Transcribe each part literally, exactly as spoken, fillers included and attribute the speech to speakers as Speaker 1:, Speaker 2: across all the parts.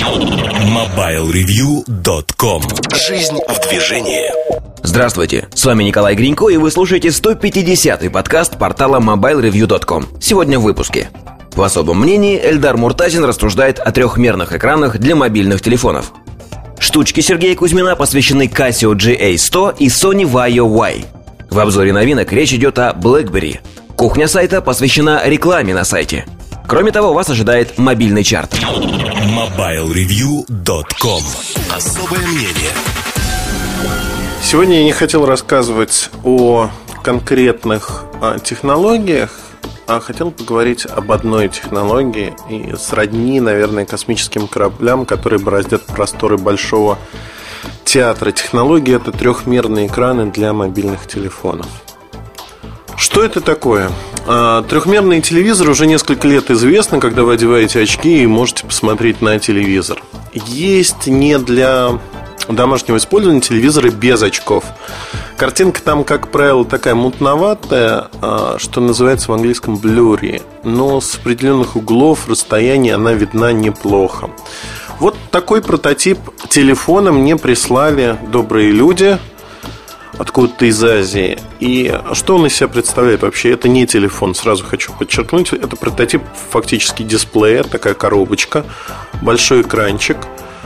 Speaker 1: мобайл ревью точка ком. Жизнь в движении.
Speaker 2: Здравствуйте, с вами Николай Гринько, и вы слушаете сто пятидесятый подкаст портала мобайл ревью точка ком. Сегодня в выпуске. В особом мнении Эльдар Муртазин рассуждает о трехмерных экранах для мобильных телефонов. Штучки Сергея Кузьмина посвящены Casio джи эй сто и Sony Vaio Y. В обзоре новинок речь идет о BlackBerry. Кухня сайта посвящена рекламе на сайте. Кроме того, вас ожидает мобильный чарт.
Speaker 1: мобайл ревью точка ком. Особое мнение.
Speaker 3: Сегодня я не хотел рассказывать о конкретных а, технологиях, а хотел поговорить об одной технологии и сродни, наверное, космическим кораблям, которые бороздят просторы большого театра. Технология – это трехмерные экраны для мобильных телефонов. Что это такое? А, трехмерный телевизор уже несколько лет известно, когда вы одеваете очки и можете посмотреть на телевизор. Есть не для домашнего использования телевизоры без очков. Картинка там, как правило, такая мутноватая, что называется в английском blurry, но с определенных углов расстояния она видна неплохо. Вот такой прототип телефона мне прислали добрые люди откуда-то из Азии. И что он из себя представляет вообще? Это не телефон, сразу хочу подчеркнуть. Это прототип фактически дисплея, такая коробочка, большой экранчик.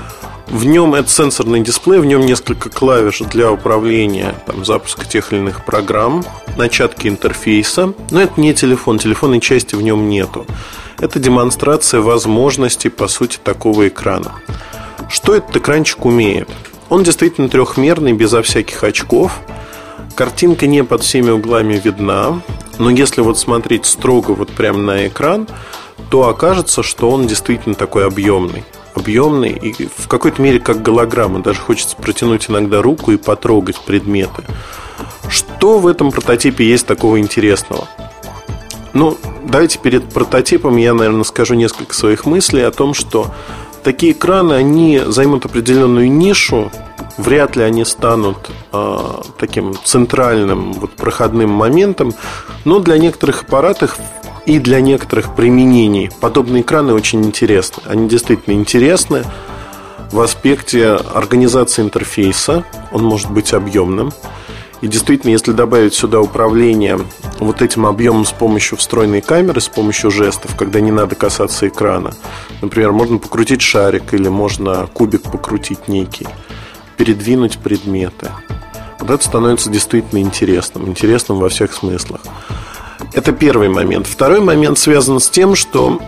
Speaker 3: В нем это сенсорный дисплей, в нем несколько клавиш для управления, там, запуска тех или иных программ, начатки интерфейса. Но это не телефон, телефонной части в нем нету. Это демонстрация возможностей, по сути, такого экрана. Что этот экранчик умеет? Он действительно трехмерный, безо всяких очков. Картинка не под всеми углами видна. Но если вот смотреть строго вот прямо на экран, то окажется, что он действительно такой объемный. Объемный и в какой-то мере как голограмма. Даже хочется протянуть иногда руку и потрогать предметы. Что в этом прототипе есть такого интересного? Ну, давайте перед прототипом я, наверное, скажу несколько своих мыслей о том, что такие экраны, они займут определенную нишу. Вряд ли они станут э, таким центральным вот, проходным моментом. Но для некоторых аппаратов и для некоторых применений подобные экраны очень интересны. Они действительно интересны в аспекте организации интерфейса. Он может быть объемным. И действительно, если добавить сюда управление вот этим объемом с помощью встроенной камеры, с помощью жестов, когда не надо касаться экрана, например, можно покрутить шарик или можно кубик покрутить некий, передвинуть предметы. Вот это становится действительно интересным. Интересным во всех смыслах. Это первый момент. Второй момент связан с тем, что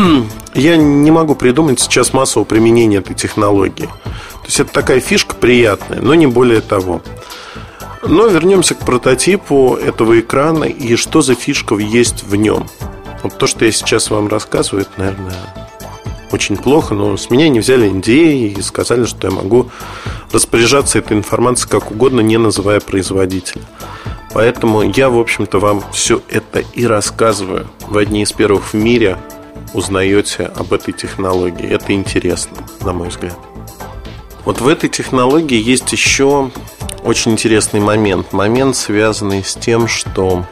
Speaker 3: я не могу придумать сейчас массового применения этой технологии. То есть это такая фишка приятная, но не более того. Но вернемся к прототипу этого экрана и что за фишка есть в нем. Вот то, что я сейчас вам рассказываю, это, наверное, очень плохо, но с меня не взяли эн ди эй и сказали, что я могу распоряжаться этой информацией как угодно, не называя производителя. Поэтому я, в общем-то, вам все это и рассказываю. Вы одни из первых в мире узнаете об этой технологии. Это интересно, на мой взгляд. Вот в этой технологии есть еще очень интересный момент. Момент, связанный с тем, что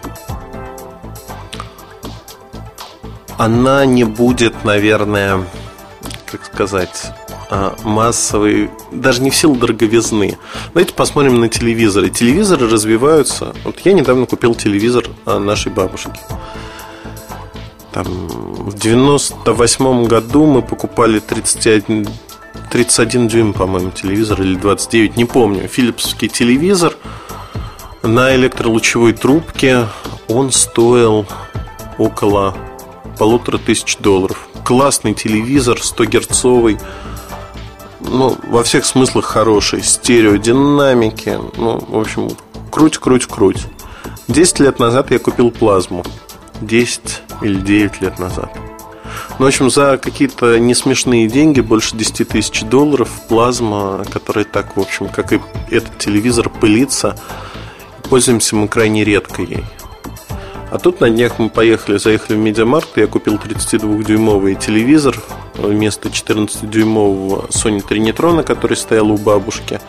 Speaker 3: она не будет, наверное, как сказать, массовый, даже не в силу дороговизны. Давайте посмотрим на телевизоры. Телевизоры развиваются. Вот я недавно купил телевизор нашей бабушки. Там, в девяносто восьмом году мы покупали тридцать один, тридцать один дюйм, по-моему, телевизор, или двадцать девять, не помню. Филипсовский телевизор на электролучевой трубке. Он стоил около полутора тысяч долларов. Классный телевизор, стогерцовый. Ну, во всех смыслах хороший. Стереодинамики. Ну, в общем, круть, круть, круть. Десять лет назад я купил плазму. Десять или девять лет назад. Ну, в общем, за какие-то несмешные деньги, больше десять тысяч долларов, плазма, которая так, в общем, как и этот телевизор, пылится. Пользуемся мы крайне редко ей. А тут на днях мы поехали, заехали в Медиамаркт, и я купил тридцатидвухдюймовый телевизор вместо четырнадцатидюймового Sony Trinitron, который стоял у бабушки,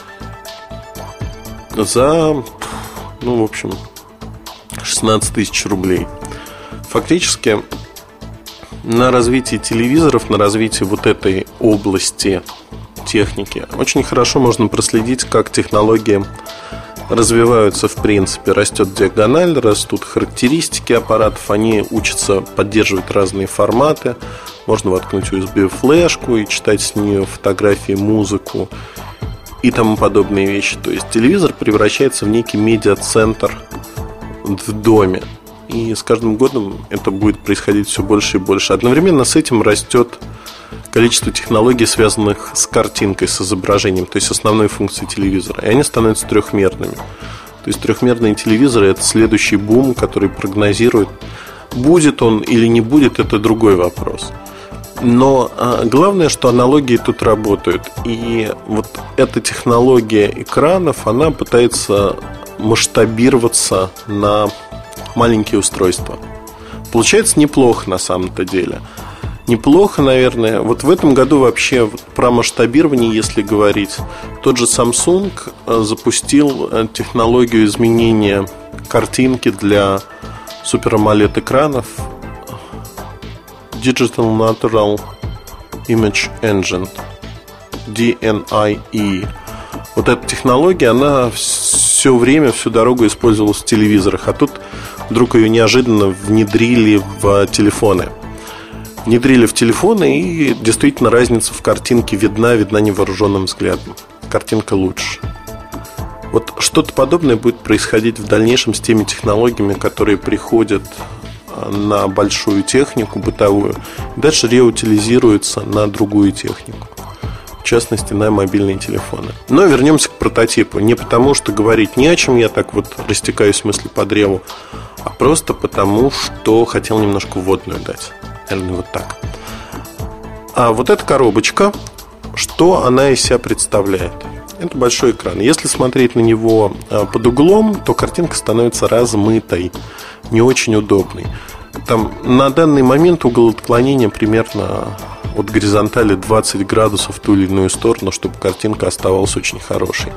Speaker 3: за, ну, в общем, шестнадцать тысяч рублей. Фактически на развитии телевизоров, на развитии вот этой области техники очень хорошо можно проследить, как технологии развиваются в принципе. Растет диагональ, растут характеристики аппаратов, они учатся поддерживать разные форматы. Можно воткнуть ю эс би-флешку и читать с нее фотографии, музыку и тому подобные вещи. То есть телевизор превращается в некий медиацентр в доме. И с каждым годом это будет происходить все больше и больше. Одновременно с этим растет количество технологий, связанных с картинкой, с изображением, то есть основной функцией телевизора. И они становятся трехмерными. То есть трехмерные телевизоры – это следующий бум, который прогнозирует, будет он или не будет, это другой вопрос. Но а, главное, что аналогии тут работают. И вот эта технология экранов, она пытается масштабироваться на маленькие устройства. Получается неплохо на самом-то деле. Неплохо, наверное. Вот в этом году вообще вот про масштабирование, если говорить, тот же Samsung запустил технологию изменения картинки для Super AMOLED экранов Digital Natural Image Engine, ди эн ай и. Вот эта технология, она все время, всю дорогу использовалась в телевизорах, а тут вдруг ее неожиданно внедрили в телефоны. Внедрили в телефоны, и действительно разница в картинке видна, видна невооруженным взглядом. Картинка лучше. Вот что-то подобное будет происходить в дальнейшем с теми технологиями, которые приходят на большую технику бытовую, и дальше реутилизируются на другую технику, в частности на мобильные телефоны. Но вернемся к прототипу. Не потому, что говорить не о чем, я так вот растекаюсь мыслью по древу, а просто потому, что хотел немножко вводную дать. Наверное, вот так. А вот эта коробочка, что она из себя представляет? Это большой экран. Если смотреть на него под углом, то картинка становится размытой, не очень удобной. Там на данный момент угол отклонения примерно от горизонтали двадцать градусов в ту или иную сторону, чтобы картинка оставалась очень хорошей.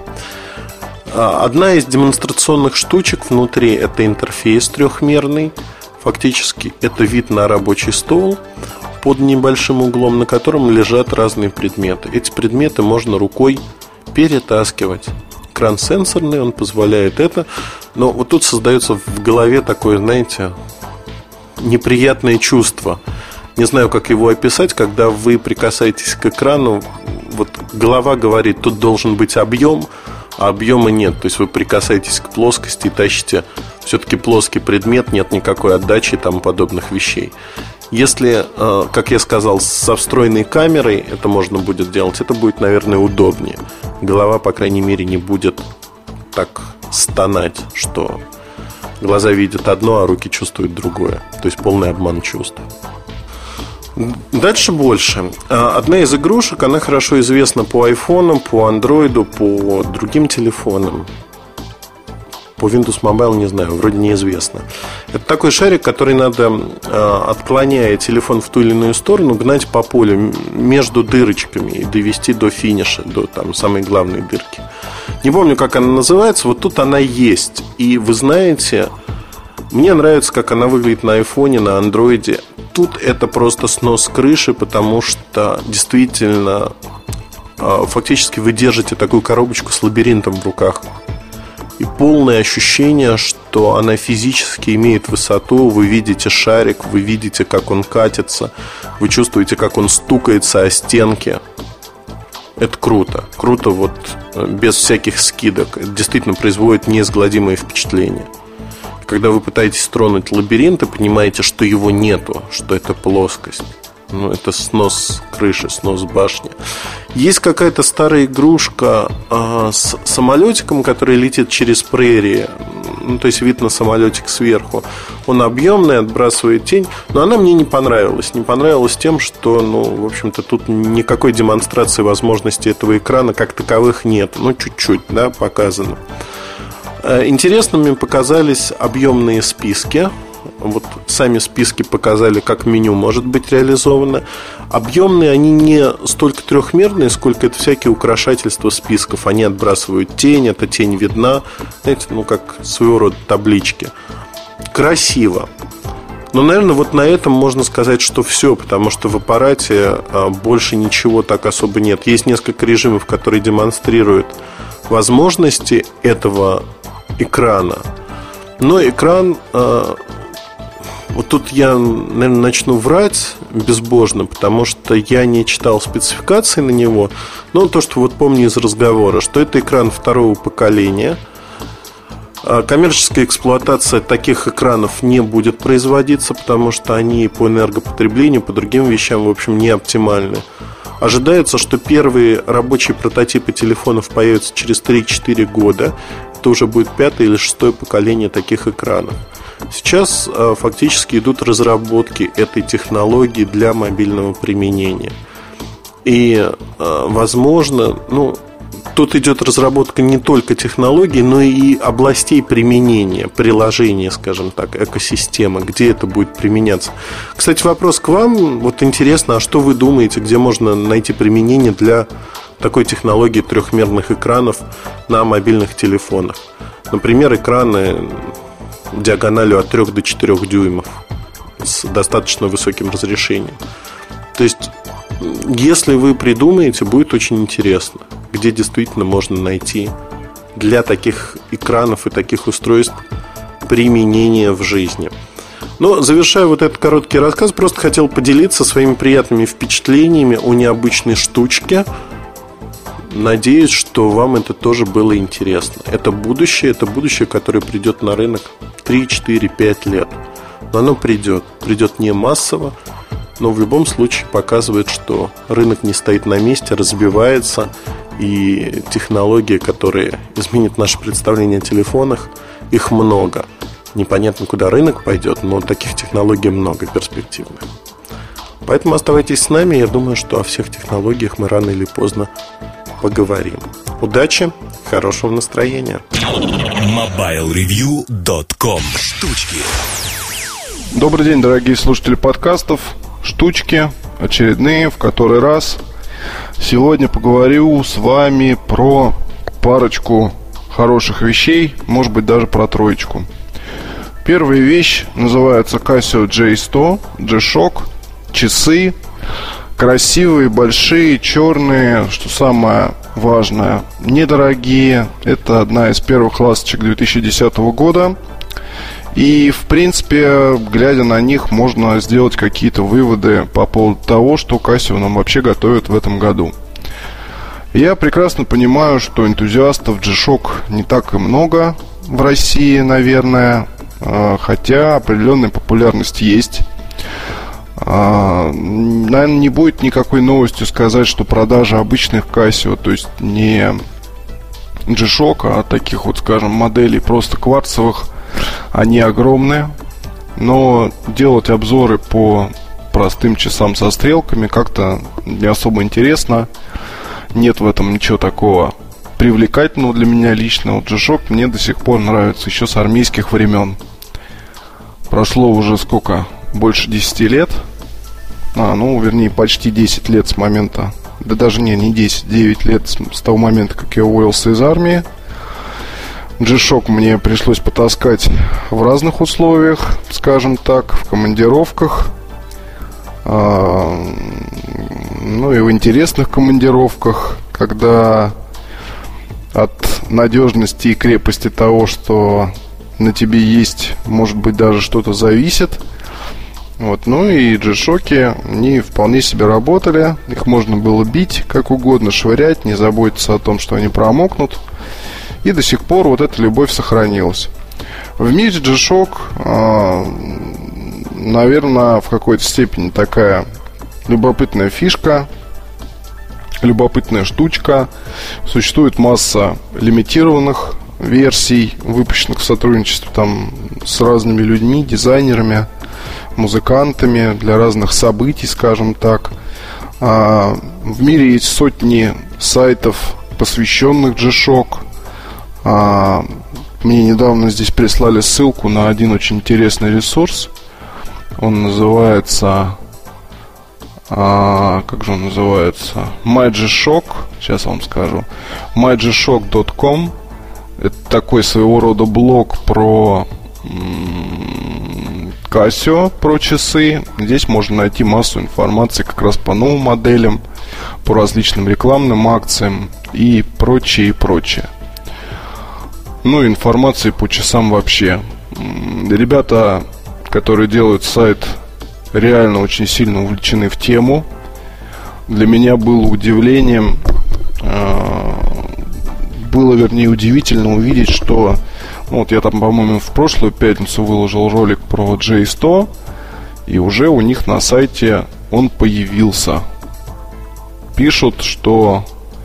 Speaker 3: Одна из демонстрационных штучек внутри – это интерфейс трехмерный. Фактически это вид на рабочий стол под небольшим углом, на котором лежат разные предметы. Эти предметы можно рукой перетаскивать. Экран сенсорный, он позволяет это. Но вот тут создается в голове такое, знаете, неприятное чувство. Не знаю, как его описать. Когда вы прикасаетесь к экрану, вот голова говорит, тут должен быть объем, а объема нет. То есть вы прикасаетесь к плоскости и тащите все-таки плоский предмет, нет никакой отдачи и тому подобных вещей. Если, как я сказал, со встроенной камерой это можно будет делать, это будет, наверное, удобнее. Голова, по крайней мере, не будет так стонать, что глаза видят одно, а руки чувствуют другое. То есть полный обман чувств. Дальше больше. Одна из игрушек, она хорошо известна по айфонам, по андроиду, по другим телефонам. По Windows Mobile не знаю, вроде неизвестно. Это такой шарик, который надо, отклоняя телефон в ту или иную сторону, гнать по полю между дырочками и довести до финиша, до там, самой главной дырки. Не помню, как она называется, вот тут она есть. И вы знаете, мне нравится, как она выглядит на айфоне, на андроиде. Тут это просто снос крыши, потому что действительно фактически вы держите такую коробочку с лабиринтом в руках. И полное ощущение, что она физически имеет высоту. Вы видите шарик, вы видите, как он катится, вы чувствуете, как он стукается о стенки. Это круто. Круто вот без всяких скидок. Это действительно производит неизгладимое впечатление. Когда вы пытаетесь тронуть лабиринт и понимаете, что его нету, что это плоскость. Ну, это снос крыши, снос башни. Есть какая-то старая игрушка э, с самолетиком, который летит через прерии. Ну, то есть вид на самолетик сверху. Он объемный, отбрасывает тень. Но она мне не понравилась. Не понравилась тем, что, ну, в общем-то, тут никакой демонстрации возможностей этого экрана как таковых нет. Ну, чуть-чуть, да, показано. Интересными показались объемные списки. Вот сами списки показали, как меню может быть реализовано. Объемные, они не столько трехмерные, сколько это всякие украшательства списков. Они отбрасывают тень, эта тень видна. Знаете, ну как своего рода таблички. Красиво. Но, наверное, вот на этом можно сказать, что все, потому что в аппарате больше ничего так особо нет. Есть несколько режимов, которые демонстрируют возможности этого экрана. Но экран... Вот тут я, наверное, начну врать безбожно, потому что я не читал спецификации на него. Но то, что вот помню из разговора, что это экран второго поколения. Коммерческая эксплуатация таких экранов не будет производиться, потому что они по энергопотреблению, по другим вещам, в общем, не оптимальны. Ожидается, что первые рабочие прототипы телефонов появятся через три-четыре года. Это уже будет пятое или шестое поколение таких экранов. Сейчас фактически идут разработки этой технологии для мобильного применения. И, возможно, ну... Тут идет разработка не только технологий, но и областей применения, приложения, скажем так, экосистемы, где это будет применяться. Кстати, вопрос к вам. Вот интересно, а что вы думаете, где можно найти применение для такой технологии трехмерных экранов на мобильных телефонах? Например, экраны диагональю от трёх до четырёх дюймов с достаточно высоким разрешением. То есть, если вы придумаете, будет очень интересно, где действительно можно найти для таких экранов и таких устройств применение в жизни. Но, завершая вот этот короткий рассказ, просто хотел поделиться своими приятными впечатлениями о необычной штучке. Надеюсь, что вам это тоже было интересно. Это будущее, это будущее, которое придет на рынок три, четыре, пять лет. Но оно придет, придет не массово, но в любом случае показывает, что рынок не стоит на месте, развивается. И технологии, которые изменят наше представление о телефонах, их много. Непонятно, куда рынок пойдет, но таких технологий много перспективных. Поэтому оставайтесь с нами. Я думаю, что о всех технологиях мы рано или поздно поговорим. Удачи, хорошего настроения.
Speaker 1: мобайл ревью точка ком. Штучки.
Speaker 4: Добрый день, дорогие слушатели подкастов. Штучки очередные, в который раз. Сегодня поговорю с вами про парочку хороших вещей, может быть даже про троечку. Первая вещь называется Casio джей сто, G-Shock, часы. Красивые, большие, черные, что самое важное, недорогие. Это одна из первых ласточек две тысячи десятого года. И, в принципе, глядя на них, можно сделать какие-то выводы по поводу того, что Casio нам вообще готовит в этом году. Я прекрасно понимаю, что энтузиастов G-Shock не так и много в России, наверное, хотя определенная популярность есть. Наверное, не будет никакой новостью сказать, что продажи обычных Casio, то есть не G-Shock, а таких вот, скажем, моделей просто кварцевых, они огромные. Но делать обзоры по простым часам со стрелками как-то не особо интересно. Нет в этом ничего такого привлекательного для меня лично. Вот G-Shock мне до сих пор нравится еще с армейских времен. Прошло уже сколько? Больше десяти лет. А, ну, вернее, почти десять лет с момента. Да даже не, не десять, девять лет с, с того момента, как я уволился из армии. G-Shock мне пришлось потаскать в разных условиях, скажем так, в командировках, а, ну и в интересных командировках, когда от надежности и крепости того, что на тебе есть, может быть, даже что-то зависит. Вот, ну и G-Shock'и, они вполне себе работали. Их можно было бить как угодно, швырять, не заботиться о том, что они промокнут. И до сих пор вот эта любовь сохранилась. В мире G-Shock, э, наверное, в какой-то степени такая любопытная фишка, любопытная штучка. Существует масса лимитированных версий, выпущенных в сотрудничестве там с разными людьми, дизайнерами, музыкантами для разных событий, скажем так. э, В мире есть сотни сайтов, посвященных G-Shock. А, мне недавно здесь прислали ссылку на один очень интересный ресурс. Он называется а, как же он называется? MyG-Shock. Сейчас вам скажу. my g shock точка com. Это такой своего рода блог про м- Casio про часы. Здесь можно найти массу информации как раз по новым моделям, по различным рекламным акциям и прочее, и прочее. Ну, информации по часам вообще. Ребята, которые делают сайт, реально очень сильно увлечены в тему. Для меня было удивлением, было, вернее, удивительно увидеть, что ну, вот я там, по-моему, в прошлую пятницу выложил ролик про джей сто, и уже у них на сайте он появился. Пишут, что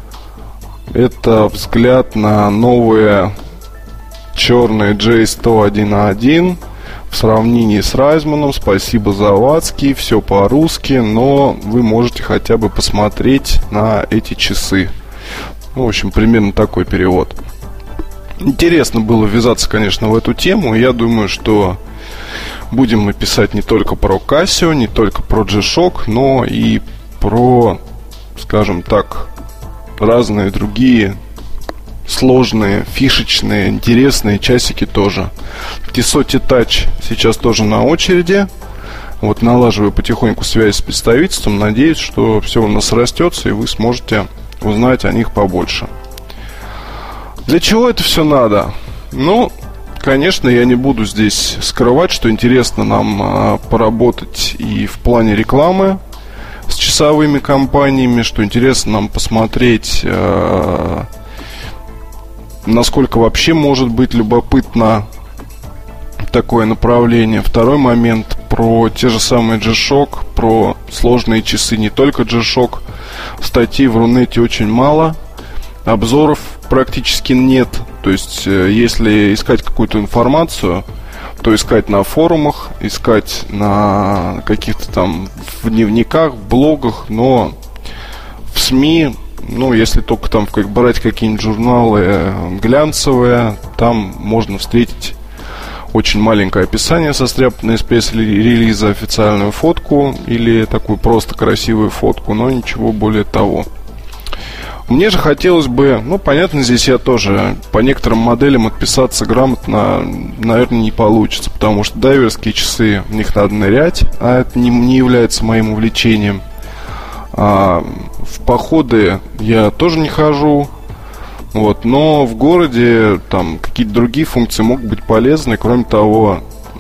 Speaker 4: это взгляд на новые черные джей сто один на один в сравнении с Райзманом. Спасибо Завадский, все по-русски, но вы можете хотя бы посмотреть на эти часы. Ну, в общем, примерно такой перевод. Интересно было ввязаться, конечно, в эту тему. Я думаю, что будем мы писать не только про Casio, не только про G-Shock, но и про, скажем так, разные другие сложные, фишечные, интересные часики тоже. Tissot T-Touch сейчас тоже на очереди. Вот налаживаю потихоньку связь с представительством. Надеюсь, что все у нас растется, и вы сможете узнать о них побольше. Для чего это все надо? Ну, конечно, я не буду здесь скрывать, что интересно нам а, поработать и в плане рекламы с часовыми компаниями, что интересно нам посмотреть, а, насколько вообще может быть любопытно такое направление. Второй момент про те же самые G-Shock, про сложные часы, не только G-Shock. Статей в Рунете очень мало, обзоров практически нет. То есть, если искать какую-то информацию, то искать на форумах, искать на каких-то там в дневниках, в блогах, но в СМИ, ну, если только там как брать какие-нибудь журналы глянцевые, там можно встретить очень маленькое описание, состряпанное из пресс-релиза, официальную фотку или такую просто красивую фотку, но ничего более того. Мне же хотелось бы, ну, понятно, здесь я тоже по некоторым моделям отписаться грамотно, наверное, не получится, потому что дайверские часы, в них надо нырять, а это не, не является моим увлечением. А в походы я тоже не хожу, вот, но в городе там какие-то другие функции могут быть полезны. Кроме того,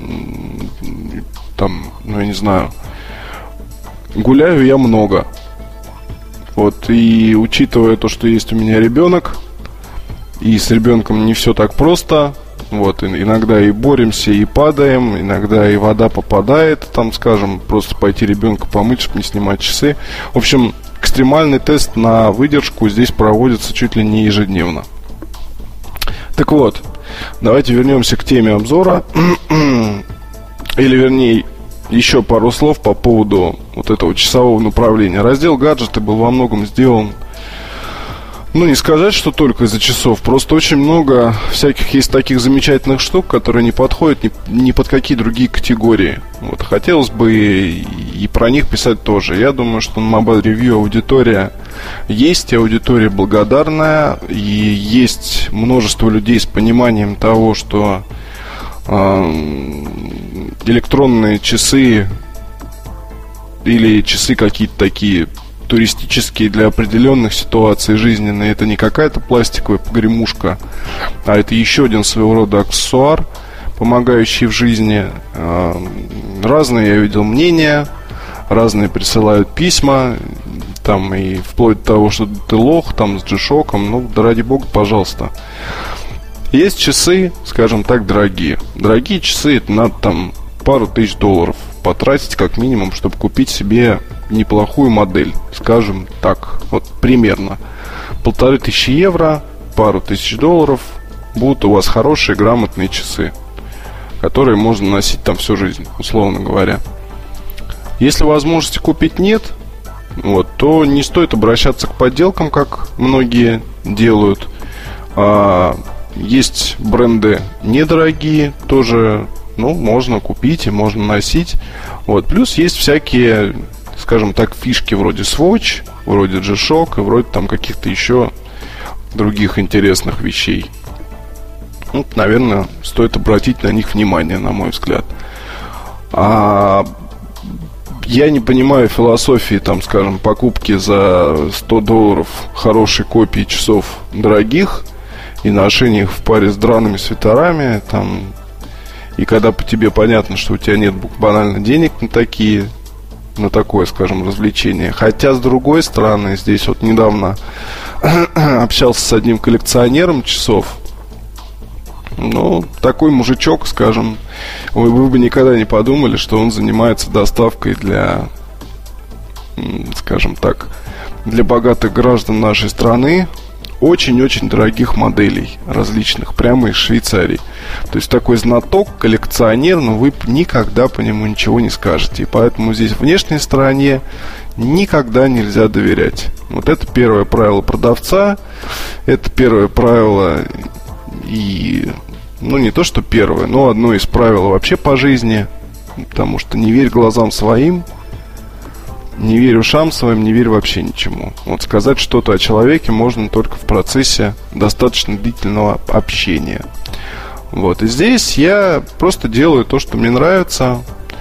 Speaker 4: там, ну, я не знаю, гуляю я много. Вот, и учитывая то, что есть у меня ребенок, и с ребенком не все так просто, вот, иногда и боремся, и падаем, иногда и вода попадает, там, скажем, просто пойти ребенка помыть, чтобы не снимать часы. В общем, экстремальный тест на выдержку здесь проводится чуть ли не ежедневно. Так вот, давайте вернемся к теме обзора. Или, вернее, еще пару слов по поводу вот этого часового направления. Раздел гаджеты был во многом сделан, ну, не сказать, что только из-за часов. Просто очень много всяких есть таких замечательных штук, которые не подходят ни, ни под какие другие категории. Вот, хотелось бы и, и про них писать тоже. Я думаю, что на Mobile Review аудитория есть, аудитория благодарная, и есть множество людей с пониманием того, что электронные часы или часы какие-то такие туристические для определенных ситуаций жизненные, это не какая-то пластиковая погремушка, а это еще один своего рода аксессуар, помогающий в жизни. Разные я видел мнения, разные присылают письма, там и вплоть до того, что ты лох, там с G-Shock, ну да ради бога, пожалуйста. Есть часы, скажем так, дорогие. Дорогие часы, это надо там пару тысяч долларов потратить как минимум, чтобы купить себе неплохую модель, скажем так, вот примерно. Полторы тысячи евро, пару тысяч долларов, будут у вас хорошие, грамотные часы, которые можно носить там всю жизнь, условно говоря. Если возможности купить нет, вот, то не стоит обращаться к подделкам, как многие делают. а, Есть бренды недорогие, тоже, ну, можно купить и можно носить. Вот. Плюс есть всякие, скажем так, фишки вроде Swatch, вроде G-Shock и вроде там каких-то еще других интересных вещей. Ну, наверное, стоит обратить на них внимание, на мой взгляд. А я не понимаю философии, там, скажем, покупки за сто долларов хорошей копии часов дорогих и ношения их в паре с драными свитерами, там, и когда по тебе понятно, что у тебя нет банально денег на такие, на такое, скажем, развлечение. Хотя, с другой стороны, здесь вот недавно общался с одним коллекционером часов. Ну, такой мужичок, скажем, вы, вы бы никогда не подумали, что он занимается доставкой для, скажем так, для богатых граждан нашей страны очень-очень дорогих моделей различных, прямо из Швейцарии. То есть такой знаток, коллекционер, но вы никогда по нему ничего не скажете. И поэтому здесь внешней стороне никогда нельзя доверять. Вот это первое правило продавца. Это первое правило и... Ну, не то, что первое, но одно из правил вообще по жизни. Потому что не верь глазам своим, не верь ушам своим, не верь вообще ничему. Вот сказать что-то о человеке можно только в процессе достаточно длительного общения. Вот, и здесь я просто делаю то, что мне нравится.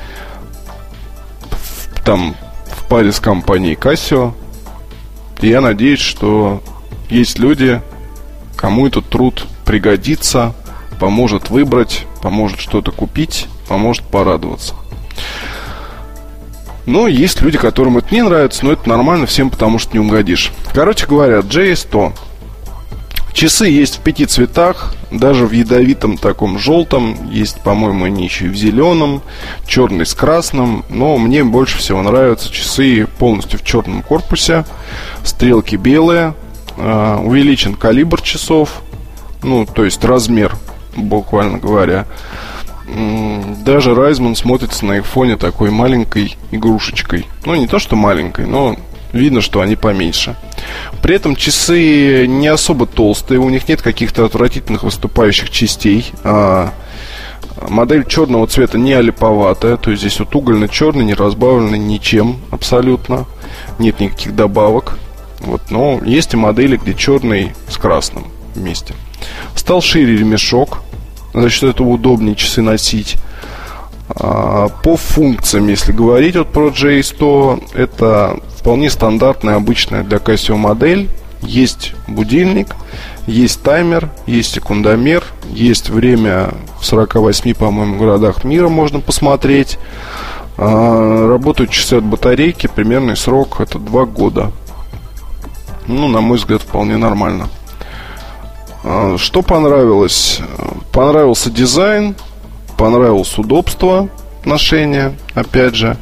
Speaker 4: Там, в паре с компанией Casio. И я надеюсь, что есть люди, кому этот труд пригодится, поможет выбрать, поможет что-то купить, поможет порадоваться. Но есть люди, которым это не нравится, но это нормально всем, потому что не угодишь. Короче говоря, джей эс сто. Часы есть в пяти цветах, даже в ядовитом таком желтом. Есть, по-моему, они еще и в зеленом, черный с красным. Но мне больше всего нравятся часы полностью в черном корпусе. Стрелки белые, увеличен калибр часов. Ну, то есть размер, буквально говоря. Даже Райзман смотрится на их фоне такой маленькой игрушечкой. Ну, не то, что маленькой, но видно, что они поменьше. При этом часы не особо толстые, у них нет каких-то отвратительных выступающих частей. а, Модель черного цвета не олиповатая. То есть здесь вот угольно-черный, не разбавленный ничем абсолютно. Нет никаких добавок. Вот, но есть и модели, где черный с красным вместе. Стал шире ремешок, за счет этого удобнее часы носить. а, По функциям, если говорить вот про джей сто, это вполне стандартная, обычная для Casio модель. Есть будильник, есть таймер, есть секундомер, есть время в сорока восьми, по-моему, городах мира можно посмотреть. а, Работают часы от батарейки, примерный срок это два года. Ну, на мой взгляд, вполне нормально. Что понравилось? Понравился дизайн, понравилось удобство ношения, опять же.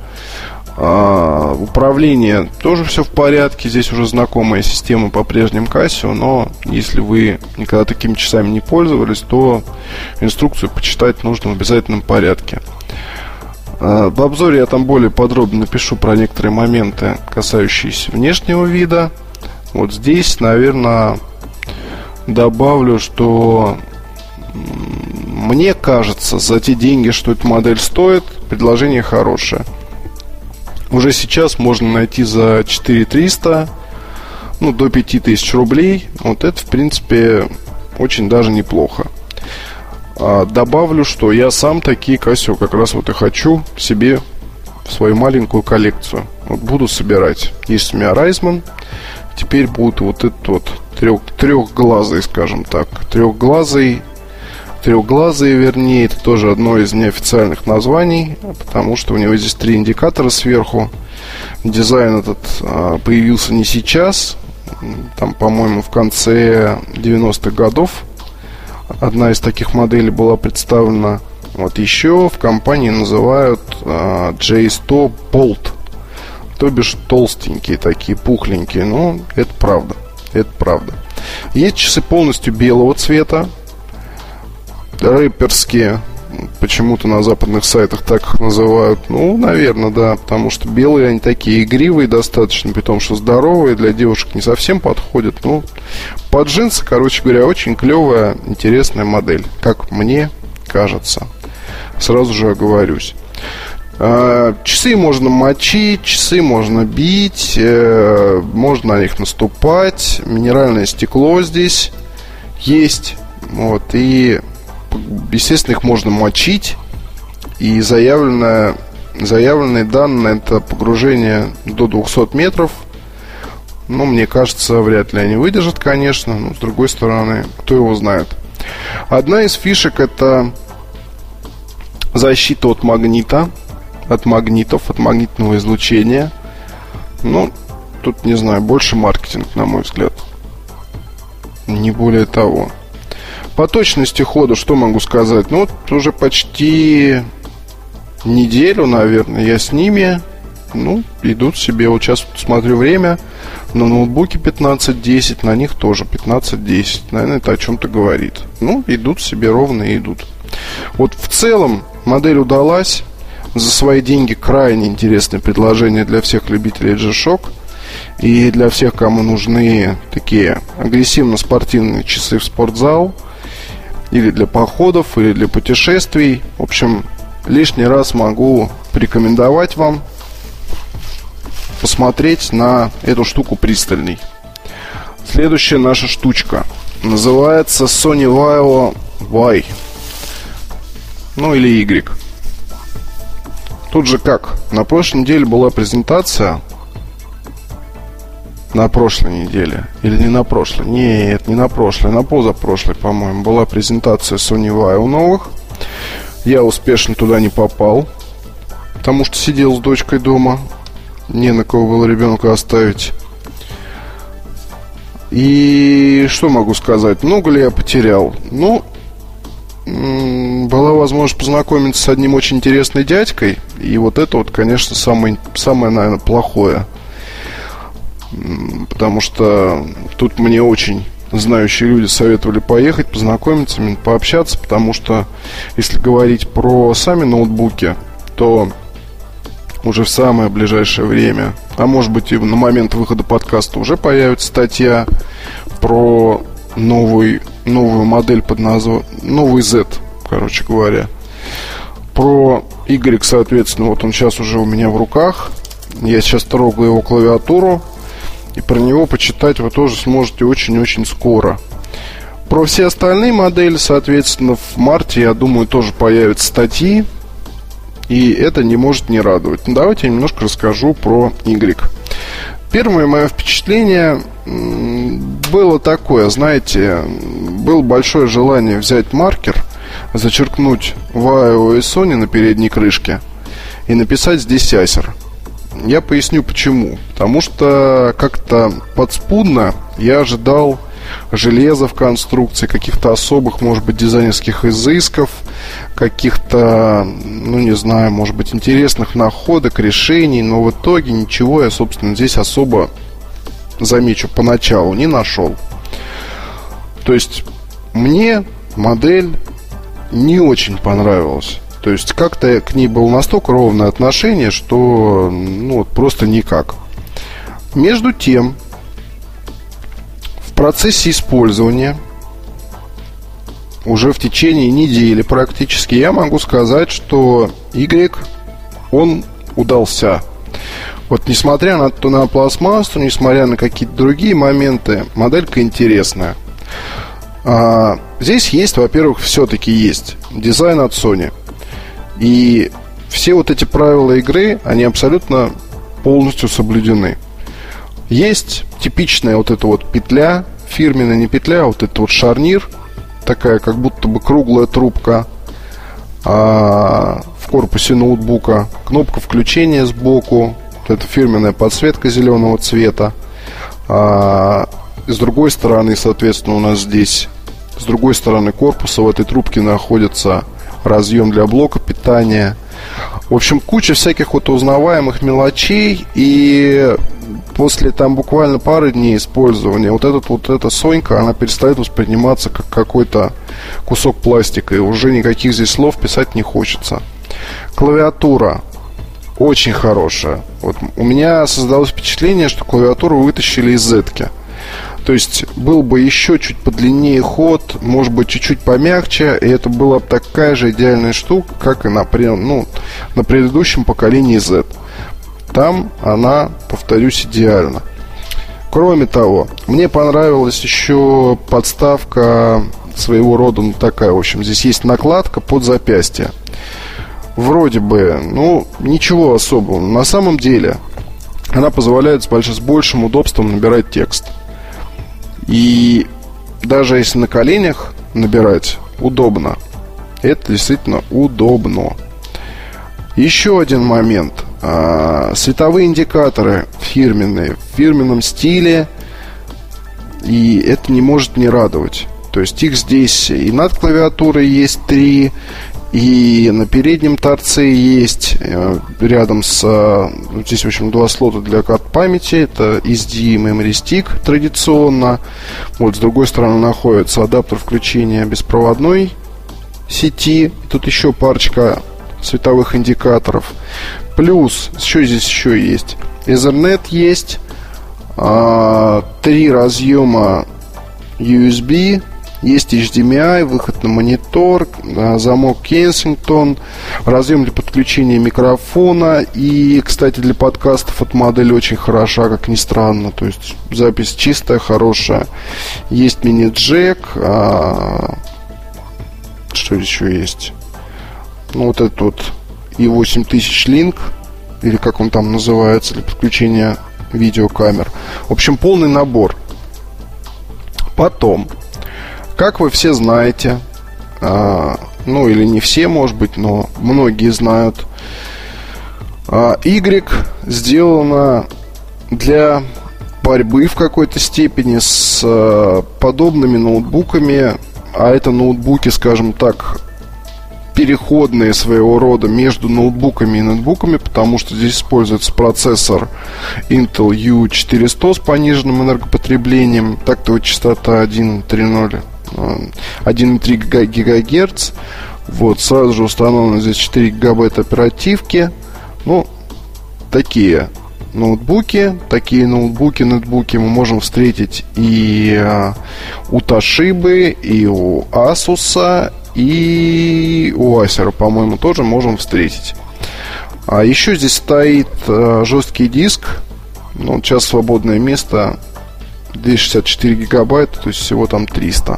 Speaker 4: Управление тоже все в порядке. Здесь уже знакомая система по прежним Casio. Но если вы никогда такими часами не пользовались, то инструкцию почитать нужно в обязательном порядке. В обзоре я там более подробно напишу про некоторые моменты, касающиеся внешнего вида. Вот здесь, наверное, добавлю, что мне кажется, за те деньги, что эта модель стоит, предложение хорошее. Уже сейчас можно найти за четыре тысячи триста, ну, до пять тысяч рублей. Вот это, в принципе, очень даже неплохо. а, Добавлю, что я сам такие Casio как раз вот и хочу себе в свою маленькую коллекцию. Вот буду собирать. Есть у меня Райзман. Теперь будет вот этот вот трех, трехглазый, скажем так. Трехглазый Трехглазый, вернее, это тоже одно из неофициальных названий, потому что у него здесь три индикатора сверху. Дизайн этот а, появился не сейчас. Там, по-моему, в конце девяностых годов одна из таких моделей была представлена. Вот еще в компании называют а, джей сто Bolt. То бишь толстенькие такие, пухленькие. Но это правда. Это правда. Есть часы полностью белого цвета. Рэперские. Почему-то на западных сайтах так их называют. Ну, наверное, да. Потому что белые они такие игривые достаточно. При том, что здоровые. Для девушек не совсем подходят. Ну, под джинсы, короче говоря, очень клевая, интересная модель. Как мне кажется. Сразу же оговорюсь. Часы можно мочить, часы можно бить, можно на них наступать. Минеральное стекло здесь есть. Вот, и, естественно, их можно мочить И заявленное, заявленные данные — это погружение до двухсот метров. Ну, мне кажется, вряд ли они выдержат, конечно. Но, с другой стороны, кто его знает. Одна из фишек — это защита от магнита, от магнитов, от магнитного излучения. Ну, тут, не знаю, больше маркетинг, на мой взгляд. Не более того. По точности хода что могу сказать? Ну, вот уже почти неделю, наверное, я с ними. Ну, идут себе. Вот сейчас смотрю время. На ноутбуке пятнадцать десять, на них тоже пятнадцать десять. Наверное, это о чем-то говорит. Ну, идут себе ровно и идут. Вот в целом модель удалась. За свои деньги крайне интересное предложение для всех любителей G-Shock. И для всех, кому нужны такие агрессивно-спортивные часы в спортзал. Или для походов, или для путешествий. В общем, лишний раз могу порекомендовать вам посмотреть на эту штуку пристальней. Следующая наша штучка называется Sony Vaio Y. Ну или Y. Тут же как? На прошлой неделе была презентация. На прошлой неделе. Или не на прошлой? Нет, не на прошлой. На позапрошлой, по-моему, была презентация Sony Vaio новых. Я успешно туда не попал, потому что сидел с дочкой дома. Не на кого было ребенка оставить. И что могу сказать? Много ли я потерял? Ну, была возможность познакомиться с одним очень интересным дядькой. И вот это вот, конечно, самое, самое, наверное, плохое. Потому что тут мне очень знающие люди советовали поехать, познакомиться, пообщаться. Потому что, если говорить про сами ноутбуки, то уже в самое ближайшее время, а может быть и на момент выхода подкаста, уже появится статья про новый, новую модель под названием новый Z, короче говоря. Про Y, соответственно, вот он сейчас уже у меня в руках. Я сейчас трогаю его клавиатуру. И про него почитать вы тоже сможете очень-очень скоро. Про все остальные модели, соответственно, в марте, я думаю, тоже появятся статьи. И это не может не радовать. Ну, давайте я немножко расскажу про Y. Первое мое впечатление было такое, знаете, было большое желание взять маркер, зачеркнуть Vaio и Sony на передней крышке и написать здесь Acer. Я поясню почему. Потому что как-то подспудно я ожидал железа в конструкции, каких-то особых, может быть, дизайнерских изысков, каких-то, ну не знаю, может быть, интересных находок, решений. Но в итоге ничего я, собственно, здесь особо, замечу, поначалу не нашел. То есть мне модель не очень понравилась. То есть как-то к ней было настолько ровное отношение, что ну, вот просто никак. Между тем, в процессе использования уже в течение недели практически я могу сказать, что Y, он удался. Вот несмотря на, то на пластмассу, несмотря на какие-то другие моменты, моделька интересная. А, здесь есть, во-первых, все-таки есть дизайн от Sony. И все вот эти правила игры, они абсолютно полностью соблюдены. Есть типичная вот эта вот петля, фирменная не петля, а вот этот вот шарнир, такая как будто бы круглая трубка а, в корпусе ноутбука, кнопка включения сбоку, вот эта фирменная подсветка зеленого цвета. А, с другой стороны, соответственно, у нас здесь, с другой стороны корпуса в этой трубке находится разъем для блока питания. В общем, куча всяких вот узнаваемых мелочей. И после там буквально пары дней использования вот, этот, вот эта Сонька, она перестает восприниматься как какой-то кусок пластика. И уже никаких здесь слов писать не хочется. Клавиатура очень хорошая. Вот у меня создалось впечатление, что клавиатуру вытащили из зетки. То есть был бы еще чуть подлиннее ход, может быть, чуть-чуть помягче, и это была бы такая же идеальная штука, как и на, ну, на предыдущем поколении Z. Там она, повторюсь, идеальна. Кроме того, мне понравилась еще подставка своего рода, ну такая, в общем, здесь есть накладка под запястье. вроде бы, ну, ничего особого. На самом деле она позволяет с, больш... с большим удобством набирать текст. И даже если на коленях набирать, удобно. Это действительно удобно. Еще один момент. А, световые индикаторы фирменные, в фирменном стиле. И это не может не радовать. То есть их здесь и над клавиатурой есть три, и на переднем торце есть, рядом с... Здесь, в общем, два слота для карт памяти. Это эс ди Memory Stick традиционно. Вот с другой стороны находится адаптер включения беспроводной сети. И тут еще парочка световых индикаторов. Плюс, что здесь еще есть? Ethernet есть. а, Три разъема ю эс би. Есть эйч ди эм ай, выход на монитор, замок Kensington, разъем для подключения микрофона. И, кстати, для подкастов эта модель очень хороша, как ни странно. То есть запись чистая, хорошая. Есть мини-джек. А... Что еще есть? Ну, вот этот вот и восемь тысяч линк, или как он там называется, для подключения видеокамер. В общем, полный набор. Потом, как вы все знаете, а, ну или не все, может быть, но многие знают, а, Y сделана для борьбы в какой-то степени с а, подобными ноутбуками. А это ноутбуки, скажем так, переходные своего рода между ноутбуками и ноутбуками, потому что здесь используется процессор Intel ю четыреста с пониженным энергопотреблением, тактовая частота один целых три гигагерц. Вот, сразу же установлено здесь четыре гигабайта оперативки. Ну, такие ноутбуки, такие ноутбуки, ноутбуки мы можем встретить и а, у Toshiba, и у Asus, и у Acer, по-моему, тоже можем встретить. А еще здесь стоит а, жесткий диск. Ну, сейчас свободное место двести шестьдесят четыре гигабайта, то есть всего там триста.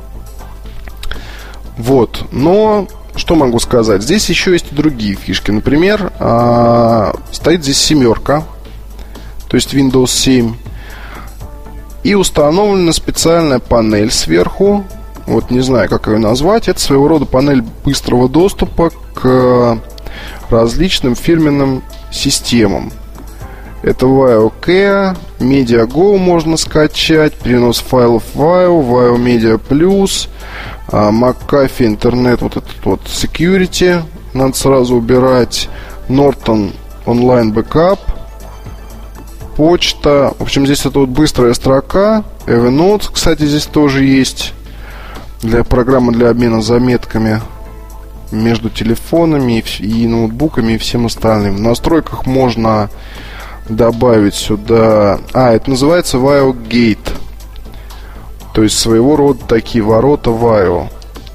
Speaker 4: Вот, но что могу сказать? Здесь еще есть и другие фишки. Например, а, стоит здесь семерка, то есть Windows семь. И установлена специальная панель сверху. Вот не знаю, как ее назвать. Это своего рода панель быстрого доступа к различным фирменным системам. Это VioK, MediaGo можно скачать, перенос файлов Vio, Vio Media Plus, McAfee интернет, вот этот вот Security надо сразу убирать, Norton Online Backup, почта. В общем, здесь это вот быстрая строка. Evernote, кстати, здесь тоже есть. Для программы для обмена заметками между телефонами и ноутбуками и всем остальным. В настройках можно добавить сюда... А, это называется Vio Gate. То есть своего рода такие ворота Vio.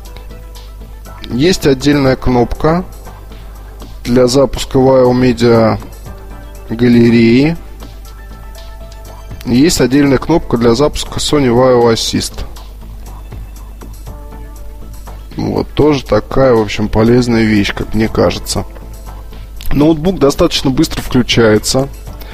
Speaker 4: Есть отдельная кнопка для запуска Vio Media галереи. Есть отдельная кнопка для запуска Sony Vio Assist. Вот, тоже такая, в общем, полезная вещь, как мне кажется. Ноутбук достаточно быстро включается.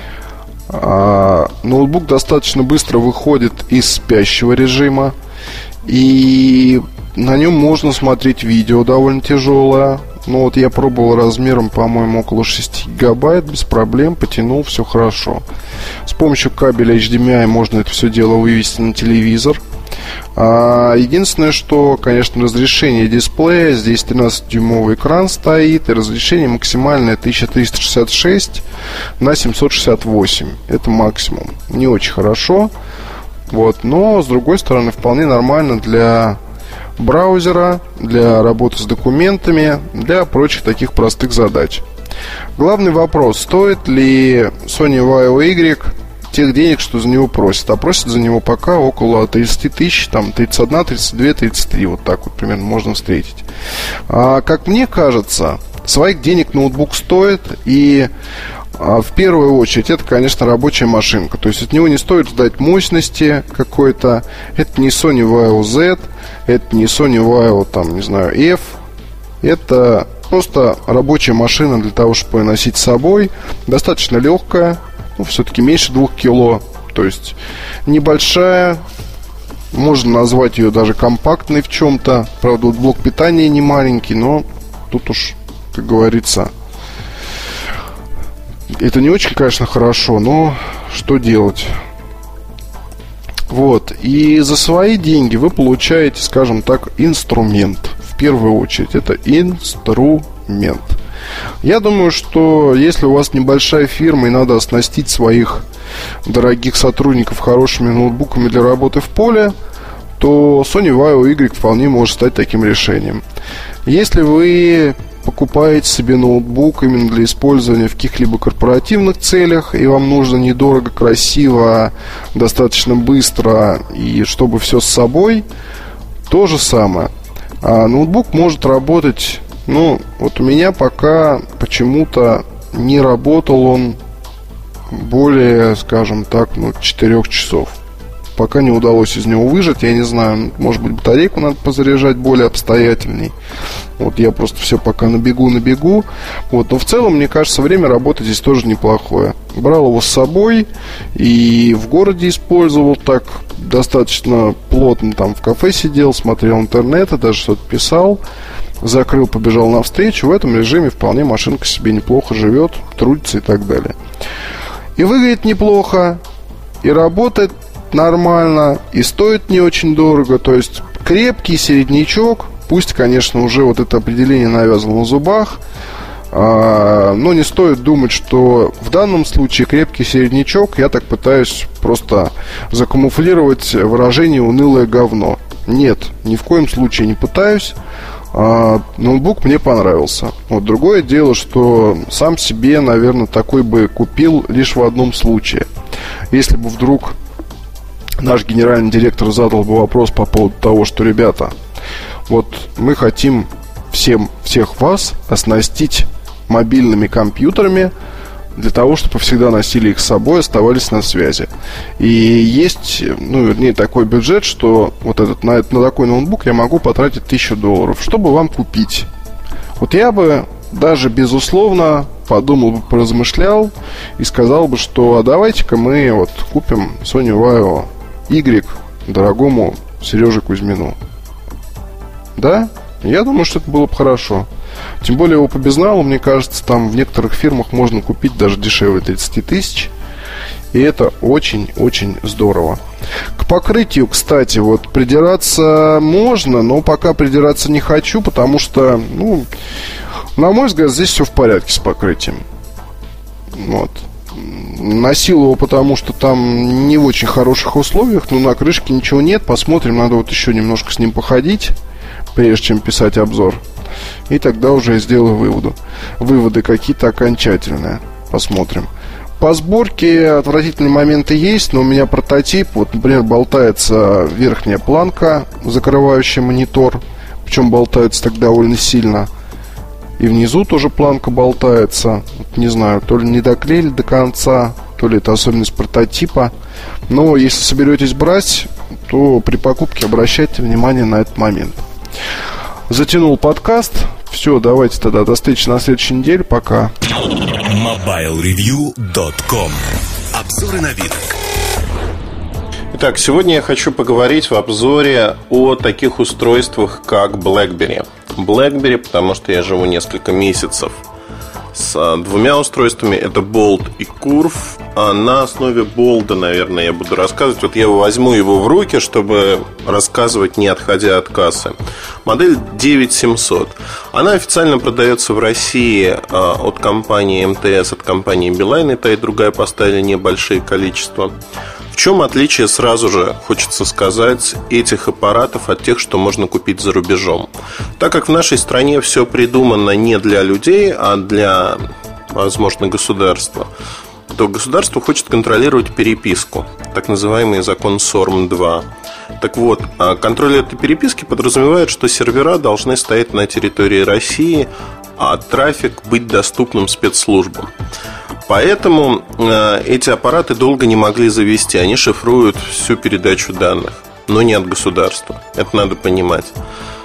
Speaker 4: А, ноутбук достаточно быстро выходит из спящего режима. И на нем можно смотреть видео довольно тяжелое. Ну вот я пробовал размером, по-моему, около шесть гигабайт. Без проблем, потянул, все хорошо. С помощью кабеля эйч ди эм ай можно это все дело вывести на телевизор. А, единственное, что, конечно, разрешение дисплея. Здесь тринадцатидюймовый экран стоит. И разрешение максимальное тысяча триста шестьдесят шесть на семьсот шестьдесят восемь. Это максимум. Не очень хорошо. Вот, но, с другой стороны, вполне нормально для браузера, для работы с документами, для прочих таких простых задач. Главный вопрос: стоит ли Sony Vaio Y тех денег, что за него просят? А просят за него пока около тридцать тысяч, там тридцать один, тридцать два, тридцать три, вот так вот примерно можно встретить. А, как мне кажется, своих денег ноутбук стоит. И а, в первую очередь это, конечно, рабочая машинка. То есть от него не стоит ждать мощности какой-то. Это не Sony Vaio Z, это не Sony Vaio, там, не знаю, F. Это просто рабочая машина для того, чтобы ее носить с собой. Достаточно легкая, ну, все-таки меньше двух кило. То есть небольшая. Можно назвать ее даже компактной в чем-то. Правда, вот блок питания не маленький, но тут уж, как говорится, это не очень, конечно, хорошо, но что делать? Вот. И за свои деньги вы получаете, скажем так, инструмент. В первую очередь, это инструмент. Я думаю, что если у вас небольшая фирма и надо оснастить своих дорогих сотрудников хорошими ноутбуками для работы в поле, то Sony Vaio Y вполне может стать таким решением. Если вы покупаете себе ноутбук именно для использования в каких-либо корпоративных целях, и вам нужно недорого, красиво, достаточно быстро, и чтобы все с собой, то же самое. А ноутбук может работать, ну, вот у меня пока почему-то не работал он более, скажем так, ну, четырех часов. Пока не удалось из него выжать. Я не знаю, может быть, батарейку надо позаряжать более обстоятельней. Вот я просто все пока набегу, набегу. Вот, но в целом, мне кажется, время работы здесь тоже неплохое. Брал его с собой и в городе использовал так достаточно плотно. Там в кафе сидел, смотрел интернет, даже что-то писал. Закрыл, побежал навстречу. В этом режиме вполне машинка себе неплохо живет, трудится и так далее. И выглядит неплохо, и работает нормально, и стоит не очень дорого. То есть крепкий середнячок. Пусть, конечно, уже вот это определение навязано на зубах, а, но не стоит думать, что в данном случае крепкий середнячок. Я так пытаюсь просто закамуфлировать выражение «унылое говно». Нет, ни в коем случае не пытаюсь. а, Ноутбук мне понравился. Вот другое дело, что сам себе, наверное, такой бы купил лишь в одном случае. Если бы вдруг наш генеральный директор задал бы вопрос по поводу того, что, ребята, вот мы хотим всем, всех вас оснастить мобильными компьютерами для того, чтобы всегда носили их с собой, оставались на связи. И есть, ну, вернее, такой бюджет, что вот этот, на, на такой ноутбук я могу потратить тысячу долларов, чтобы вам купить. Вот я бы даже, безусловно, подумал бы, поразмышлял и сказал бы, что а давайте-ка мы вот купим Sony Vaio Y дорогому Сереже Кузьмину. Да? Я думаю, что это было бы хорошо. Тем более его по безналу, мне кажется, там в некоторых фирмах можно купить даже дешевле тридцать тысяч. И это очень-очень здорово. К покрытию, кстати, вот придираться можно, но пока придираться не хочу, потому что, ну, на мой взгляд, здесь все в порядке с покрытием. Вот. Носил его, потому что там не в очень хороших условиях, но на крышке ничего нет. Посмотрим, надо вот еще немножко с ним походить, прежде чем писать обзор. И тогда уже я сделаю выводы. Выводы какие-то окончательные. Посмотрим. По сборке отвратительные моменты есть, но у меня прототип. Вот, например, болтается верхняя планка, закрывающая монитор. Причем болтается так довольно сильно. И внизу тоже планка болтается. Вот, не знаю, то ли не доклеили до конца, то ли это особенность прототипа. Но если соберетесь брать, то при покупке обращайте внимание на этот момент. Затянул подкаст. Все, давайте тогда до встречи на следующей неделе. Пока.
Speaker 1: мобайл ревью точка ком. Обзоры новинок.
Speaker 3: Итак, сегодня я хочу поговорить в обзоре о таких устройствах, как BlackBerry. BlackBerry, потому что я живу несколько месяцев с двумя устройствами. Это Bold и Curve. А на основе Bold, наверное, я буду рассказывать. Вот я возьму его в руки, чтобы рассказывать, не отходя от кассы. Модель девять семьсот. Она официально продается в России от компании эм тэ эс, от компании Билайн. И та, и другая поставили небольшие количества. В чем отличие, сразу же хочется сказать, этих аппаратов от тех, что можно купить за рубежом? Так как в нашей стране все придумано не для людей, а для, возможно, государства, то государство хочет контролировать переписку, так называемый закон сорм два. Так вот, контроль этой переписки подразумевает, что сервера должны стоять на территории России, а трафик быть доступным спецслужбам. Поэтому э, эти аппараты долго не могли завести. Они шифруют всю передачу данных, но не от государства. Это надо понимать.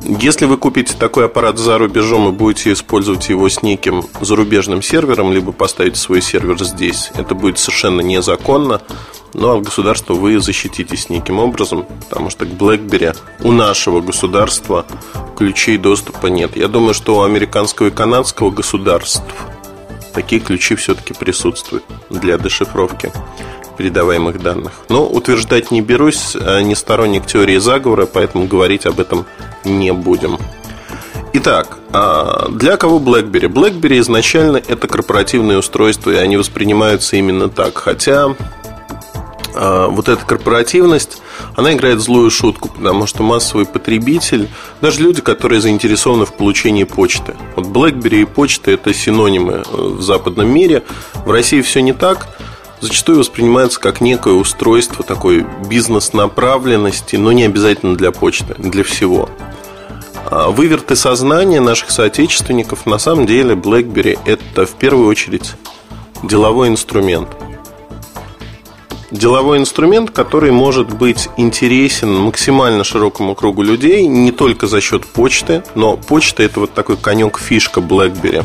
Speaker 3: Если вы купите такой аппарат за рубежом и будете использовать его с неким зарубежным сервером, либо поставите свой сервер здесь, это будет совершенно незаконно. Но от государства вы защититесь неким образом, потому что к BlackBerry у нашего государства ключей доступа нет. Я думаю, что у американского и канадского государств такие ключи все-таки присутствуют для дешифровки передаваемых данных. Но утверждать не берусь, не сторонник теории заговора, поэтому говорить об этом не будем. Итак, для кого BlackBerry? BlackBerry изначально это корпоративные устройства, и они воспринимаются именно так. Хотя вот эта корпоративность, она играет злую шутку, потому что массовый потребитель, даже люди, которые заинтересованы в получении почты. Вот BlackBerry и почта – это синонимы в западном мире. В России все не так. Зачастую воспринимается как некое устройство такой бизнес-направленности, но не обязательно для почты, для всего. Выверты сознания наших соотечественников, на самом деле BlackBerry – это в первую очередь деловой инструмент. Деловой инструмент, который может быть интересен максимально широкому кругу людей, не только за счет почты, но почта – это вот такой конек-фишка BlackBerry.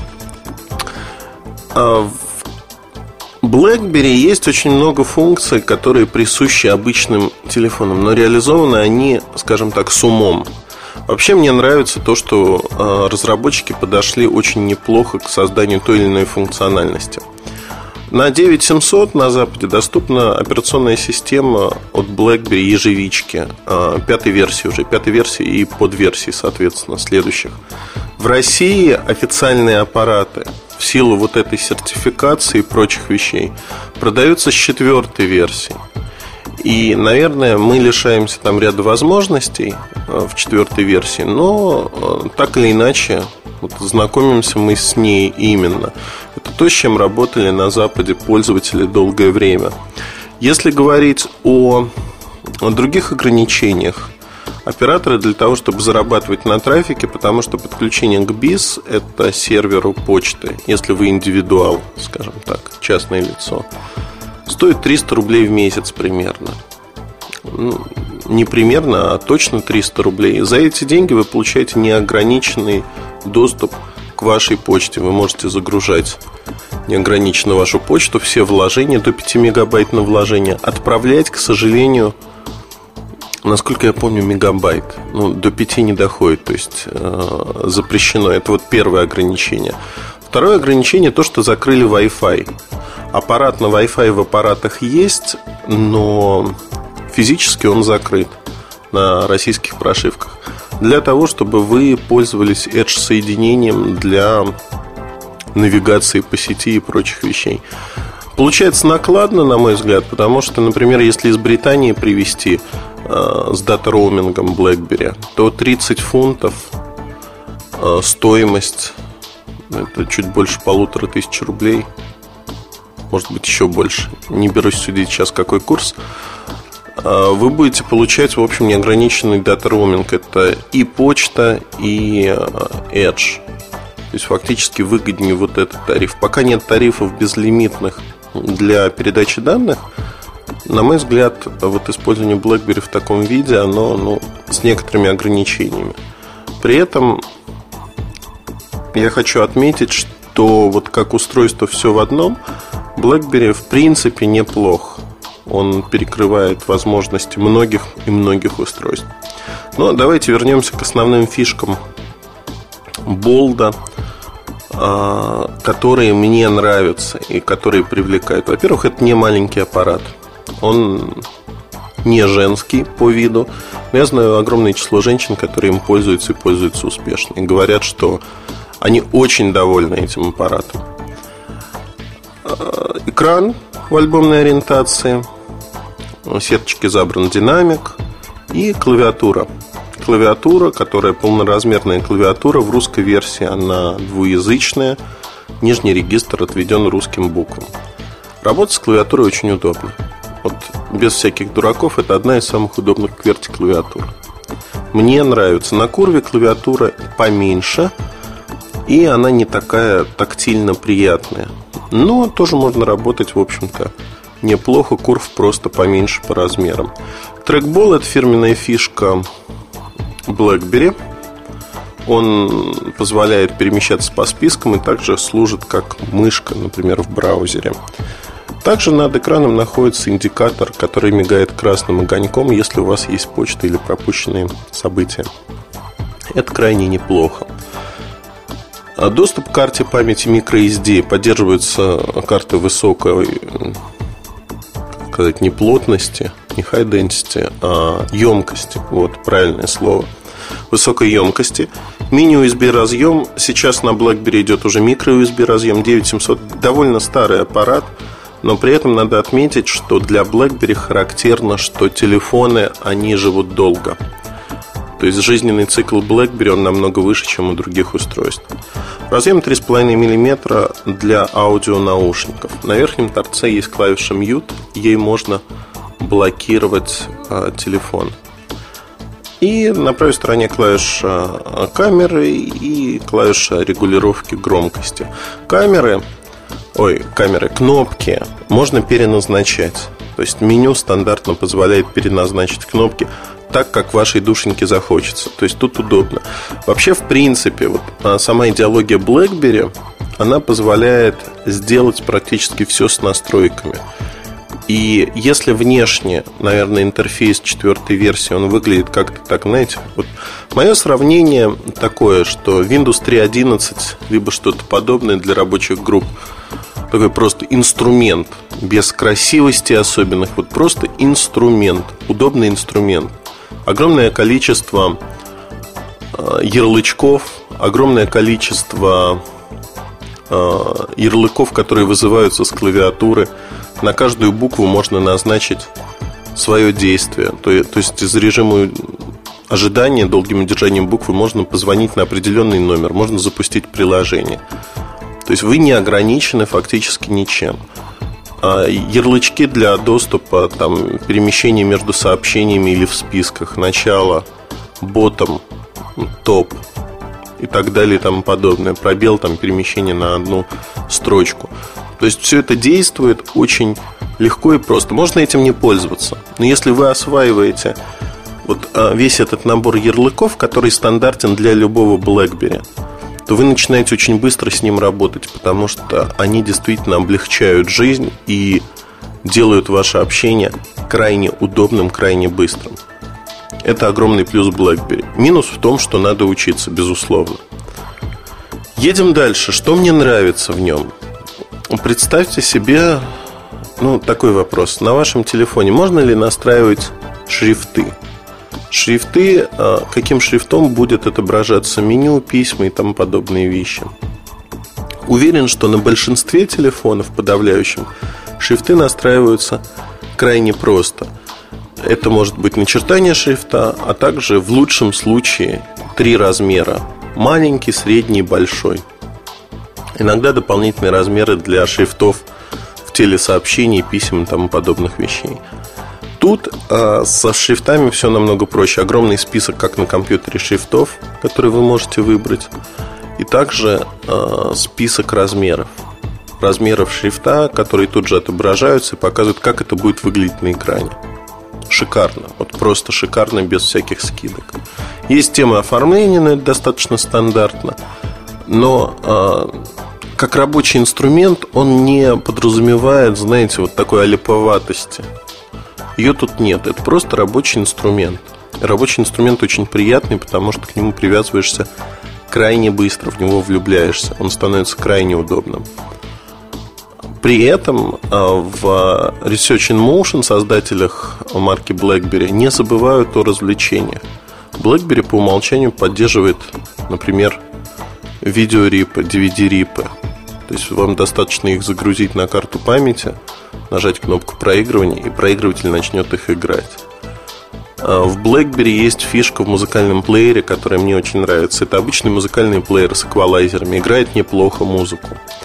Speaker 3: В BlackBerry есть очень много функций, которые присущи обычным телефонам, но реализованы они, скажем так, с умом. Вообще мне нравится то, что разработчики подошли очень неплохо к созданию той или иной функциональности. На девять семьсот на Западе доступна операционная система от BlackBerry ежевички, пятой версии уже, пятой версии и подверсии, соответственно, следующих. В России официальные аппараты в силу вот этой сертификации и прочих вещей продаются с четвертой версии. И, наверное, мы лишаемся там ряда возможностей в четвертой версии, но так или иначе вот знакомимся мы с ней именно. Это то, с чем работали на Западе пользователи долгое время. Если говорить о, о других ограничениях, операторы для того, чтобы зарабатывать на трафике, потому что подключение к биз – это серверу почты, если вы индивидуал, скажем так, частное лицо, стоит триста рублей в месяц примерно. Ну, не примерно, а точно триста рублей. За эти деньги вы получаете неограниченный доступ к вашей почте. Вы можете загружать неограниченно вашу почту, все вложения, до пяти мегабайт на вложение. Отправлять, к сожалению, насколько я помню, мегабайт. Ну, до пяти не доходит, то есть э, запрещено. Это вот первое ограничение. Второе ограничение – то, что закрыли Wi-Fi. Аппарат на Wi-Fi в аппаратах есть, но физически он закрыт на российских прошивках. Для того, чтобы вы пользовались Edge-соединением для навигации по сети и прочих вещей. Получается накладно, на мой взгляд, потому что, например, если из Британии привезти э, с дата-роумингом BlackBerry, то тридцать фунтов э, стоимость, это чуть больше полутора тысяч рублей. Может быть, еще больше. Не берусь судить сейчас, какой курс. Вы будете получать, в общем, неограниченный дата-роуминг. Это и почта, и Edge. То есть фактически выгоднее вот этот тариф. Пока нет тарифов безлимитных для передачи данных, на мой взгляд, вот использование BlackBerry в таком виде, оно ну, с некоторыми ограничениями. При этом я хочу отметить, что вот как устройство все в одном, BlackBerry в принципе неплох. Он перекрывает возможности многих и многих устройств. Но давайте вернемся к основным фишкам Болда, которые мне нравятся и которые привлекают. Во-первых, это не маленький аппарат. Он не женский по виду. Но я знаю огромное число женщин, которые им пользуются и пользуются успешно. И говорят, что они очень довольны этим аппаратом. Экран в альбомной ориентации, сеточки забран динамик и клавиатура. Клавиатура, которая полноразмерная клавиатура, в русской версии она двуязычная. Нижний регистр отведен русским буквам. Работать с клавиатурой очень удобно. Вот без всяких дураков, это одна из самых удобных QWERTY клавиатур. Мне нравится. На курве клавиатура поменьше, и она не такая тактильно приятная. Но тоже можно работать, в общем-то, неплохо. Курв просто поменьше по размерам. Трекбол – это фирменная фишка BlackBerry. Он позволяет перемещаться по спискам и также служит как мышка, например, в браузере. Также над экраном находится индикатор, который мигает красным огоньком, если у вас есть почта или пропущенные события. Это крайне неплохо. Доступ к карте памяти microSD. Поддерживаются карты высокой, как сказать, не плотности, не high density, а емкости. Вот, правильное слово. Высокой емкости. Мини-ю эс би разъем. Сейчас на BlackBerry идет уже микро-ю эс би разъем девять семьсот. Довольно старый аппарат. Но при этом надо отметить, что для BlackBerry характерно, что телефоны, они живут долго. То есть жизненный цикл BlackBerry, он намного выше, чем у других устройств. Разъем три с половиной миллиметра для аудионаушников. На верхнем торце есть клавиша Mute. Ей можно блокировать а, телефон. И на правой стороне клавиша камеры и клавиша регулировки громкости. Камеры, ой, камеры, кнопки можно переназначать. То есть меню стандартно позволяет переназначить кнопки так, как вашей душеньке захочется. То есть тут удобно. Вообще, в принципе, вот сама идеология BlackBerry, она позволяет сделать практически все с настройками. И если внешне, наверное, интерфейс четвертой версии, он выглядит как-то так, знаете, вот мое сравнение такое, что Windows три одиннадцать, либо что-то подобное для рабочих групп, такой просто инструмент, без красивости особенных, вот просто инструмент, удобный инструмент. Огромное количество э, ярлычков, огромное количество э, ярлыков, которые вызываются с клавиатуры. На каждую букву можно назначить свое действие. То, то есть из режима ожидания долгим удержанием буквы можно позвонить на определенный номер, можно запустить приложение. То есть вы не ограничены фактически ничем. Ярлычки для доступа, там, перемещения между сообщениями или в списках, начало, ботом, топ и так далее и тому подобное. Пробел, там, перемещение на одну строчку. То есть все это действует очень легко и просто. Можно этим не пользоваться. Но если вы осваиваете вот весь этот набор ярлыков, который стандартен для любого BlackBerry, то вы начинаете очень быстро с ним работать, потому что они действительно облегчают жизнь и делают ваше общение крайне удобным, крайне быстрым. Это огромный плюс BlackBerry. Минус в том, что надо учиться, безусловно. Едем дальше. Что мне нравится в нем? Представьте себе, ну, такой вопрос. На вашем телефоне можно ли настраивать шрифты? Шрифты, каким шрифтом будет отображаться меню, письма и тому подобные вещи. Уверен, что на большинстве телефонов, подавляющем, шрифты настраиваются крайне просто. Это может быть начертание шрифта, а также в лучшем случае три размера: маленький, средний, большой. Иногда дополнительные размеры для шрифтов в телесообщении, писем и тому подобных вещей. Тут э, со шрифтами все намного проще. Огромный список, как на компьютере, шрифтов, которые вы можете выбрать. И также э, список размеров. Размеров шрифта, которые тут же отображаются и показывают, как это будет выглядеть на экране. Шикарно. Вот просто шикарно, без всяких скидок. Есть тема оформления, но это достаточно стандартно. Но э, как рабочий инструмент он не подразумевает, знаете, вот такой олиповатости. Ее тут нет, это просто рабочий инструмент. Рабочий инструмент очень приятный, потому что к нему привязываешься крайне быстро, в него влюбляешься. Он становится крайне удобным. При этом в Research in Motion, создателях марки BlackBerry, не забывают о развлечениях. BlackBerry по умолчанию поддерживает, например, видеорипы, ди ви ди-рипы. То есть вам достаточно их загрузить на карту памяти, нажать кнопку проигрывания, и проигрыватель начнет их играть. В BlackBerry есть фишка в музыкальном плеере, которая мне очень нравится. Это обычный музыкальный плеер с эквалайзерами. Играет неплохо музыку.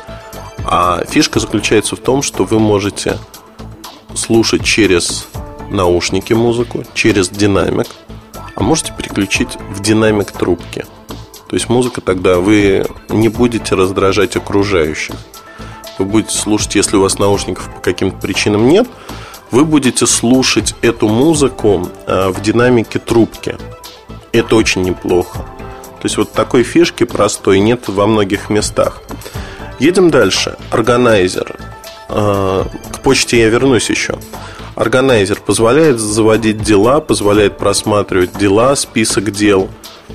Speaker 3: А фишка заключается в том, что вы можете слушать через наушники музыку, через динамик, а можете переключить в динамик трубки. То есть музыка тогда, вы не будете раздражать окружающих. Вы будете слушать, если у вас наушников по каким-то причинам нет, вы будете слушать эту музыку в динамике трубки. Это очень неплохо. То есть вот такой фишки простой нет во многих местах. Едем дальше. Органайзер. К почте я вернусь еще. Органайзер позволяет заводить дела, позволяет просматривать дела, список дел.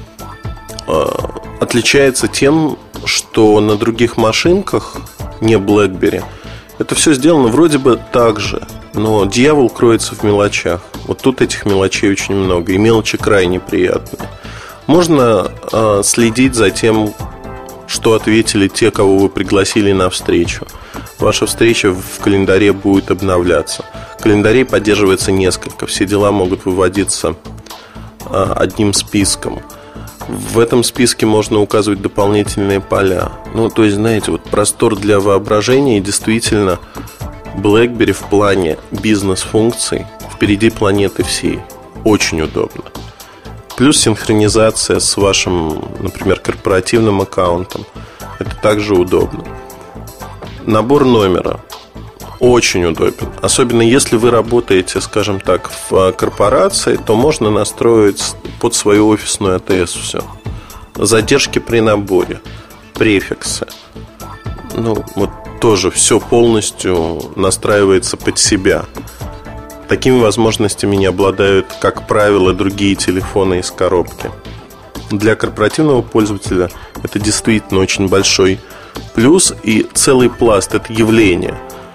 Speaker 3: Отличается тем, что на других машинках, не BlackBerry, это все сделано вроде бы так же, но дьявол кроется в мелочах. Вот тут этих мелочей очень много, и мелочи крайне приятные. Можно э, следить за тем, что ответили те, кого вы пригласили на встречу. Ваша встреча в календаре будет обновляться. Календарей поддерживается несколько. Все дела могут выводиться э, одним списком. В этом списке можно указывать дополнительные поля. Ну, то есть, знаете, вот простор для воображения. И действительно, BlackBerry в плане бизнес-функций впереди планеты всей. Очень удобно. Плюс синхронизация с вашим, например, корпоративным аккаунтом. Это также удобно. Набор номера очень удобен. Особенно если вы работаете, скажем так, в корпорации, то можно настроить под свою офисную АТС все. Задержки при наборе, префиксы. Ну, вот тоже все полностью настраивается под себя. Такими возможностями не обладают, как правило, другие телефоны из коробки. Для корпоративного пользователя это действительно очень большой плюс и целый пласт, это явление.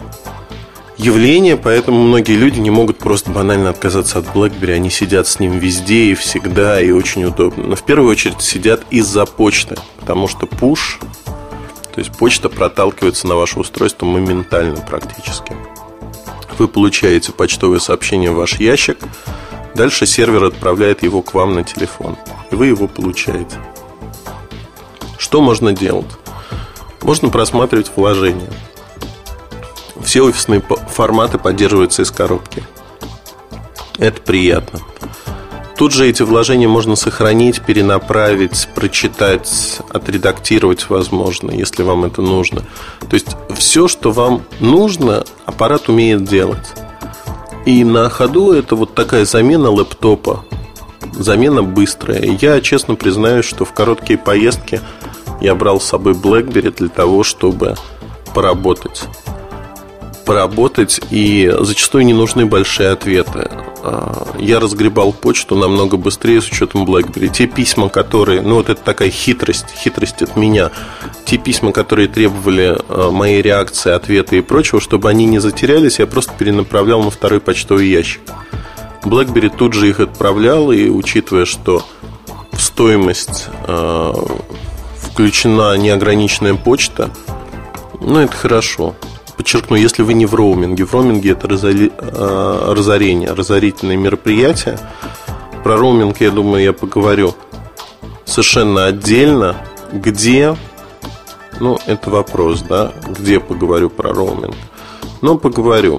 Speaker 3: Явление, поэтому многие люди не могут просто банально отказаться от BlackBerry. Они сидят с ним везде и всегда, и очень удобно. Но в первую очередь сидят из-за почты, потому что push, то есть почта проталкивается на ваше устройство моментально практически. Вы получаете почтовое сообщение в ваш ящик. Дальше сервер отправляет его к вам на телефон, и вы его получаете. Что можно делать? Можно просматривать вложения. Все офисные форматы поддерживаются из коробки. Это приятно. Тут же эти вложения можно сохранить, перенаправить, прочитать, отредактировать, возможно, если вам это нужно. То есть все, что вам нужно, аппарат умеет делать. И на ходу это вот такая замена лэптопа. Замена быстрая. Я честно признаюсь, что в короткие поездки я брал с собой BlackBerry для того, чтобы поработать. Поработать, и зачастую не нужны большие ответы. Я разгребал почту намного быстрее с учетом BlackBerry. Те письма, которые... Ну, вот это такая хитрость, хитрость от меня. Те письма, которые требовали моей реакции, ответы и прочего, чтобы они не затерялись, я просто перенаправлял на второй почтовый ящик. BlackBerry тут же их отправлял, и учитывая, что в стоимость э, включена неограниченная почта, ну, это хорошо. Подчеркну, если вы не в роуминге. В роуминге это разори... разорение, разорительное мероприятие. Про роуминг, я думаю, я поговорю совершенно отдельно. Где? Ну, это вопрос, да? Где поговорю про роуминг? Но поговорю.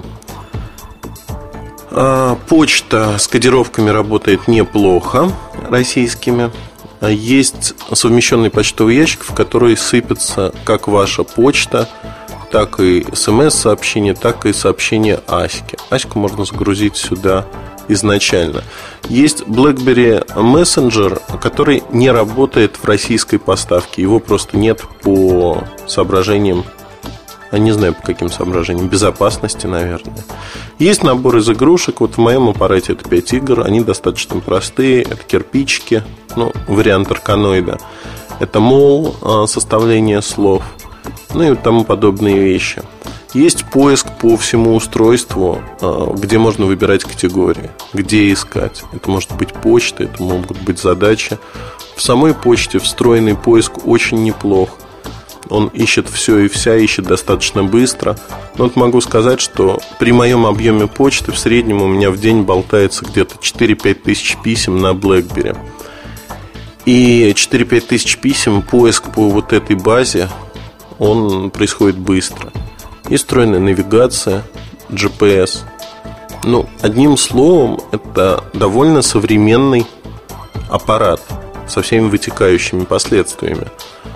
Speaker 3: Почта с кодировками работает неплохо, российскими. Есть совмещенный почтовый ящик, в который сыпется как ваша почта, так и смс-сообщения, так и сообщения Аське. Аську можно загрузить сюда изначально. Есть BlackBerry Messenger, который не работает в российской поставке. Его просто нет по соображениям, я не знаю по каким соображениям, безопасности, наверное. Есть набор из игрушек. Вот в моем аппарате это пять игр. Они достаточно простые. Это кирпичики, ну, вариант арканоида. Это мол, составление слов, ну и тому подобные вещи. Есть поиск по всему устройству, где можно выбирать категории, где искать. Это может быть почта, это могут быть задачи. В самой почте встроенный поиск очень неплох. Он ищет все и вся, ищет достаточно быстро. Но вот могу сказать, что при моем объеме почты в среднем у меня в день болтается где-то четыре-пять тысяч писем на BlackBerry. И четыре-пять тысяч писем, поиск по вот этой базе, он происходит быстро. И встроенная навигация, джи пи эс. Ну, одним словом, это довольно современный аппарат со всеми вытекающими последствиями.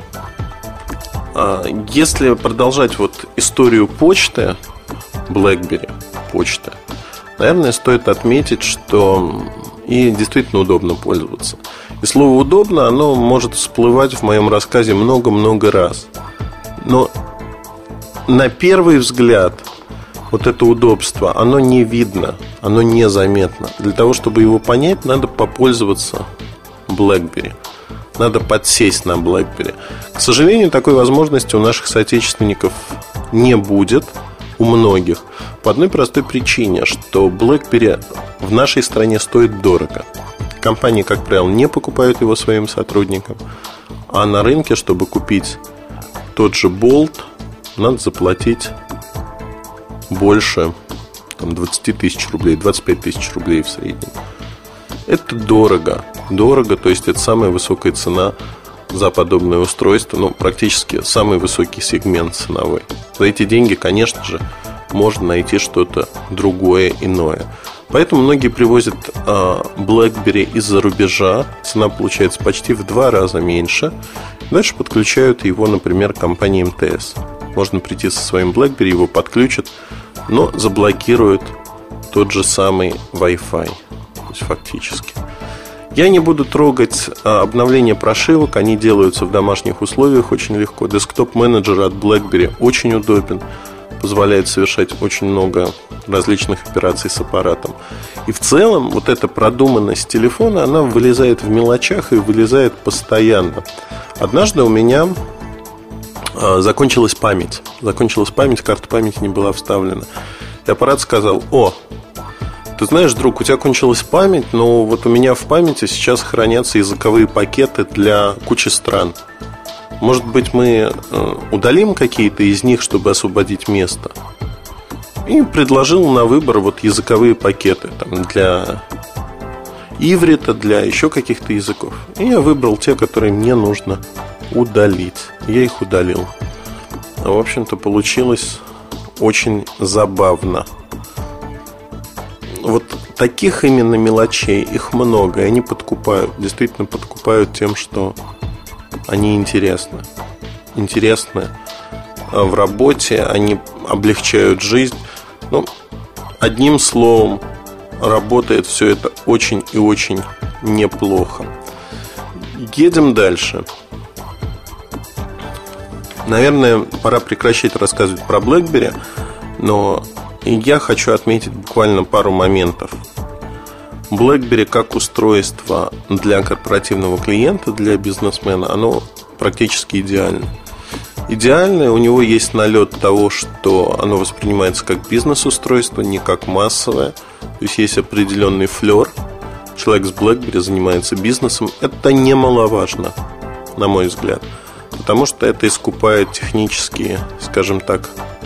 Speaker 3: Если продолжать вот историю почты, BlackBerry почты, наверное, стоит отметить, что и действительно удобно пользоваться. И слово «удобно», оно может всплывать в моем рассказе много-много раз. Но на первый взгляд вот это удобство, оно не видно, оно незаметно. Для того, чтобы его понять, надо попользоваться BlackBerry. Надо подсесть на BlackBerry. К сожалению, такой возможности у наших соотечественников не будет, у многих. По одной простой причине, что BlackBerry в нашей стране стоит дорого. Компании, как правило, не покупают его своим сотрудникам. А на рынке, чтобы купить тот же Bolt, надо заплатить больше там, двадцать тысяч рублей, двадцать пять тысяч рублей в среднем. Это дорого. Дорого, то есть это самая высокая цена за подобное устройство. Ну, практически самый высокий сегмент ценовой. За эти деньги, конечно же, можно найти что-то другое, иное. Поэтому многие привозят э, BlackBerry из-за рубежа. Цена получается почти в два раза меньше. Дальше подключают его, например, компании эм тэ эс. Можно прийти со своим BlackBerry, его подключат, но заблокируют тот же самый Wi-Fi. То есть фактически. Я не буду трогать а, обновление прошивок. Они делаются в домашних условиях очень легко. Десктоп-менеджер от BlackBerry очень удобен. Позволяет совершать очень много различных операций с аппаратом. И в целом вот эта продуманность телефона, она вылезает в мелочах и вылезает постоянно. Однажды у меня а, закончилась память. Закончилась память, карта памяти не была вставлена. И аппарат сказал: о, ты знаешь, друг, у тебя кончилась память, но вот у меня в памяти сейчас хранятся языковые пакеты для кучи стран. Может быть, мы удалим какие-то из них, чтобы освободить место? И предложил на выбор вот языковые пакеты там, для иврита, для еще каких-то языков. И я выбрал те, которые мне нужно удалить. Я их удалил. В общем-то, получилось очень забавно. Вот таких именно мелочей, их много. И они подкупают, действительно подкупают тем, что они интересны. Интересны в работе, они облегчают жизнь. Ну, одним словом, работает все это очень и очень неплохо. Едем дальше. Наверное, пора прекращать рассказывать про BlackBerry, но я хочу отметить буквально пару моментов. BlackBerry как устройство для корпоративного клиента, для бизнесмена, оно практически идеально. Идеальное, у него есть налет того, что оно воспринимается как бизнес-устройство, не как массовое. То есть есть определенный флер. Человек с BlackBerry занимается бизнесом. Это немаловажно, на мой взгляд. Потому что это искупает технические, скажем так,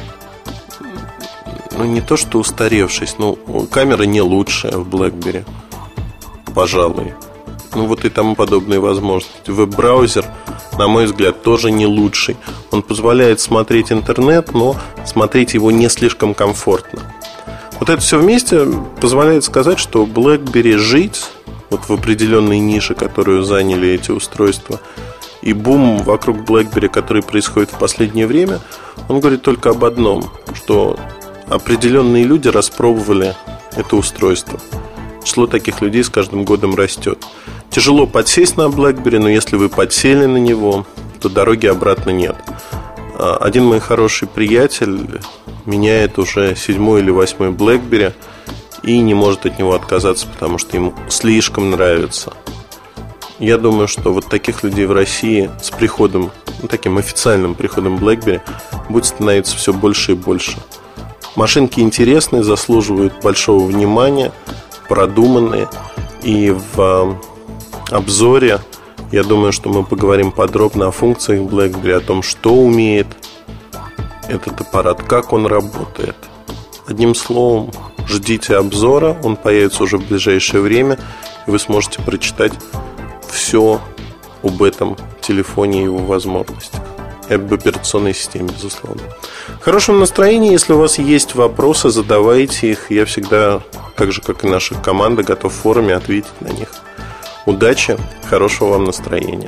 Speaker 3: ну, не то что устаревшись, но камера не лучшая в BlackBerry, пожалуй. Ну, вот и тому подобные возможности. Веб-браузер, на мой взгляд, тоже не лучший. Он позволяет смотреть интернет, но смотреть его не слишком комфортно. Вот это все вместе позволяет сказать, что BlackBerry жить вот в определенной нише, которую заняли эти устройства, и бум вокруг BlackBerry, который происходит в последнее время, он говорит только об одном, что определенные люди распробовали это устройство. Число таких людей с каждым годом растет. Тяжело подсесть на BlackBerry, но если вы подсели на него, то дороги обратно нет. Один мой хороший приятель меняет уже седьмой или восьмой BlackBerry и не может от него отказаться, потому что ему слишком нравится. Я думаю, что вот таких людей в России с приходом, ну, таким официальным приходом BlackBerry будет становиться все больше и больше. Машинки интересные, заслуживают большого внимания, продуманные. И в обзоре, я думаю, что мы поговорим подробно о функциях BlackBerry, о том, что умеет этот аппарат, как он работает. Одним словом, ждите обзора, он появится уже в ближайшее время, и вы сможете прочитать все об этом телефоне и его возможностях. И об операционной системе, безусловно. В хорошем настроении. Если у вас есть вопросы, задавайте их. Я всегда, так же как и наша команда, готов в форуме ответить на них. Удачи, хорошего вам настроения.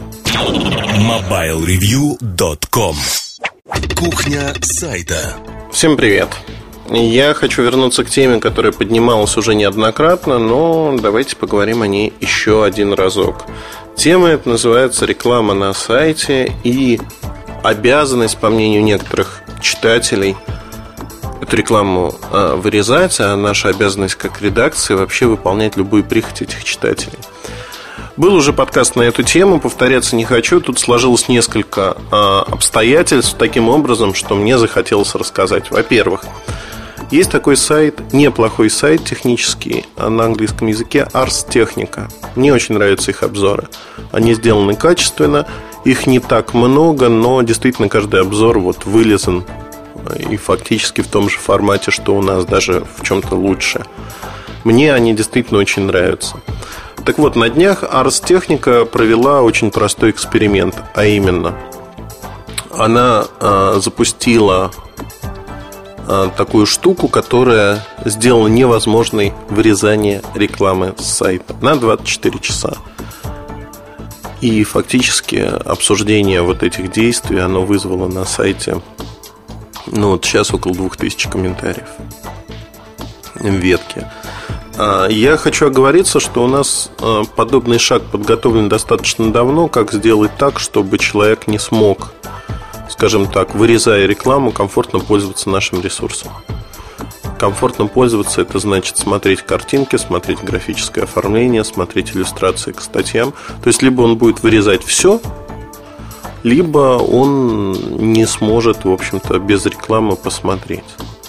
Speaker 1: мобайл ревью точка ком. Кухня сайта.
Speaker 3: Всем привет. Я хочу вернуться к теме, которая поднималась уже неоднократно, но давайте поговорим о ней еще один разок. Тема эта называется «Реклама на сайте» и обязанность, по мнению некоторых читателей, эту рекламу э, вырезать, а наша обязанность как редакции вообще выполнять любую прихоть этих читателей. Был уже подкаст на эту тему, повторяться не хочу. Тут сложилось несколько э, обстоятельств таким образом, что мне захотелось рассказать. Во-первых, есть такой сайт, неплохой сайт технический на английском языке, Ars Technica. Мне очень нравятся их обзоры. Они сделаны качественно, их не так много, но действительно каждый обзор вот вылезан и фактически в том же формате, что у нас, даже в чем-то лучше. Мне они действительно очень нравятся. Так вот, на днях Ars Technica провела очень простой эксперимент, а именно она э, запустила такую штуку, которая сделала невозможной вырезание рекламы с сайта на двадцать четыре часа. И фактически обсуждение вот этих действий, оно вызвало на сайте, ну вот сейчас около двух тысяч комментариев в ветке. Я хочу оговориться, что у нас подобный шаг подготовлен достаточно давно. Как сделать так, чтобы человек не смог, скажем так, вырезая рекламу, комфортно пользоваться нашим ресурсом. Комфортно пользоваться — это значит смотреть картинки, смотреть графическое оформление, смотреть иллюстрации к статьям. То есть либо он будет вырезать все, либо он не сможет, в общем-то, без рекламы посмотреть.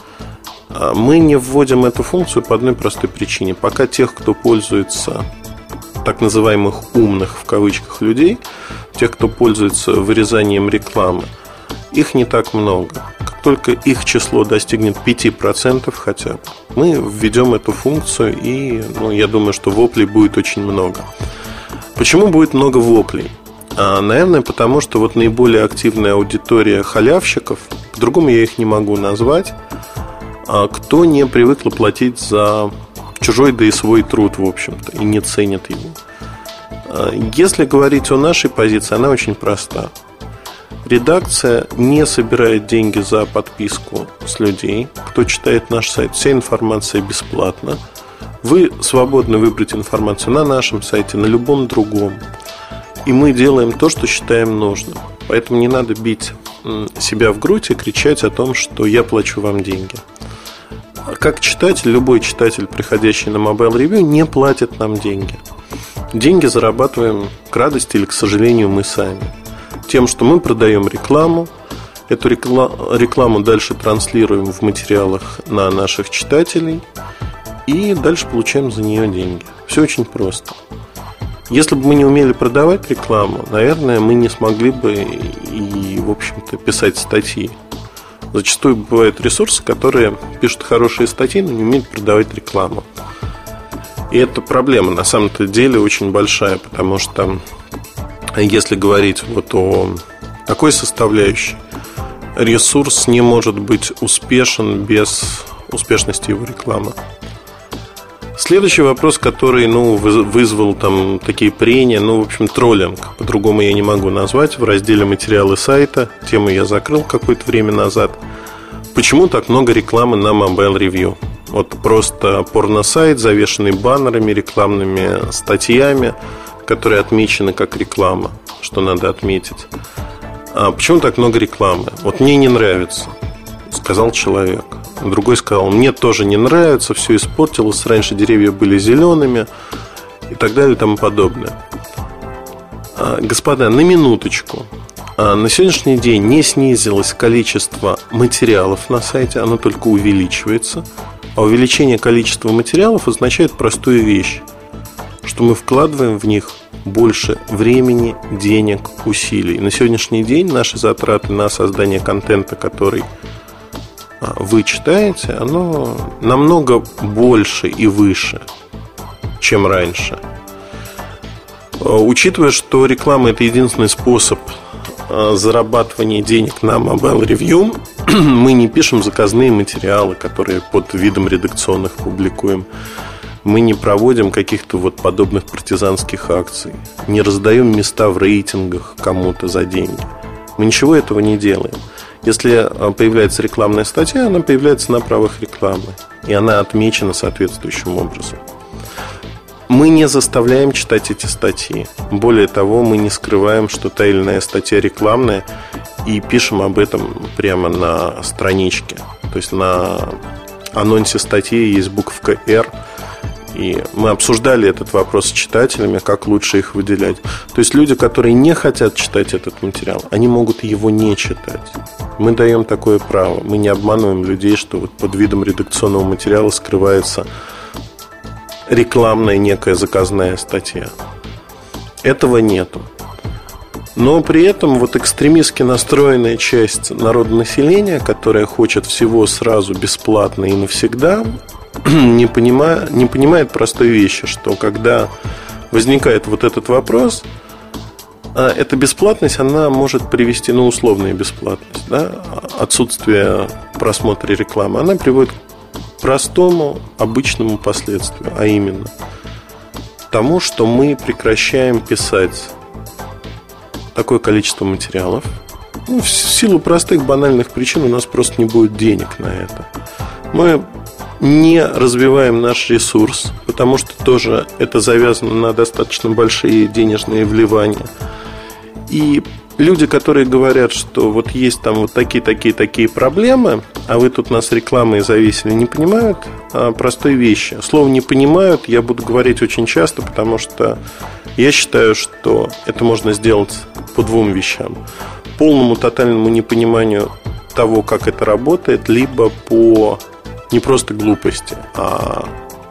Speaker 3: Мы не вводим эту функцию по одной простой причине. Пока тех, кто пользуется, так называемых умных в кавычках людей, тех, кто пользуется вырезанием рекламы, их не так много. Как только их число достигнет пять процентов хотя бы, мы введем эту функцию, и ну, я думаю, что воплей будет очень много. Почему будет много воплей? А, наверное, потому что вот наиболее активная аудитория халявщиков, по-другому я их не могу назвать, а, кто не привыкла платить за чужой, да и свой труд, в общем-то, и не ценит его. А, если говорить о нашей позиции, она очень проста. Редакция не собирает деньги за подписку с людей, кто читает наш сайт. Вся информация бесплатна. Вы свободны выбрать информацию на нашем сайте, на любом другом. И мы делаем то, что считаем нужным. Поэтому не надо бить себя в грудь и кричать о том, что я плачу вам деньги. Как читатель, любой читатель, приходящий на Mobile Review, не платит нам деньги. Деньги зарабатываем к радости или к сожалению мы сами. Тем, что мы продаем рекламу, эту рекламу дальше транслируем в материалах на наших читателей и дальше получаем за нее деньги. Все очень просто. Если бы мы не умели продавать рекламу, наверное, мы не смогли бы и, в общем-то, писать статьи. Зачастую бывают ресурсы, которые пишут хорошие статьи, но не умеют продавать рекламу. И это проблема, на самом-то деле, очень большая, потому что если говорить вот о такой составляющей, ресурс не может быть успешен без успешности его рекламы. Следующий вопрос, который ну, вызвал там такие прения, ну, в общем, троллинг, по-другому я не могу назвать, в разделе «Материалы сайта», тему я закрыл какое-то время назад. Почему так много рекламы на Mobile Review? Вот просто порно-сайт, завешенный баннерами, рекламными статьями, которые отмечены как реклама, что надо отметить. А почему так много рекламы? Вот мне не нравится, сказал человек. Другой сказал, мне тоже не нравится, все испортилось, раньше деревья были зелеными и так далее и тому подобное. а, Господа, на минуточку, а, на сегодняшний день не снизилось количество материалов на сайте, оно только увеличивается. А увеличение количества материалов означает простую вещь, что мы вкладываем в них больше времени, денег, усилий. На сегодняшний день наши затраты на создание контента, который вы читаете, оно намного больше и выше, чем раньше. Учитывая, что реклама — это единственный способ зарабатывания денег на Mobile Review, мы не пишем заказные материалы, которые под видом редакционных публикуем. Мы не проводим каких-то вот подобных партизанских акций, не раздаем места в рейтингах кому-то за деньги. Мы ничего этого не делаем. Если появляется рекламная статья, она появляется на правах рекламы, и она отмечена соответствующим образом. Мы не заставляем читать эти статьи. Более того, мы не скрываем, что та или иная статья рекламная, и пишем об этом прямо на страничке. То есть на анонсе статьи есть буковка «Р». И мы обсуждали этот вопрос с читателями, как лучше их выделять. То есть люди, которые не хотят читать этот материал, они могут его не читать. Мы даем такое право. Мы не обманываем людей, что вот под видом редакционного материала скрывается рекламная некая заказная статья. Этого нету. Но при этом вот экстремистски настроенная часть народонаселения, которая хочет всего сразу бесплатно и навсегда, не, понимая, не понимает простой вещи, что когда возникает вот этот вопрос, эта бесплатность, она может привести, ну, условная бесплатность, да, отсутствие просмотра рекламы, она приводит к простому, обычному последствию, а именно тому, что мы прекращаем писать такое количество материалов. Ну, в силу простых банальных причин у нас просто не будет денег на это. Мы не развиваем наш ресурс, потому что тоже это завязано на достаточно большие денежные вливания. И люди, которые говорят, что вот есть там вот такие, такие, такие проблемы, а вы тут нас рекламой завесили, не понимают а, простой вещи. Слово «не понимают» я буду говорить очень часто, потому что я считаю, что это можно сделать по двум вещам. Полному, тотальному непониманию того, как это работает, либо по не просто глупости, а,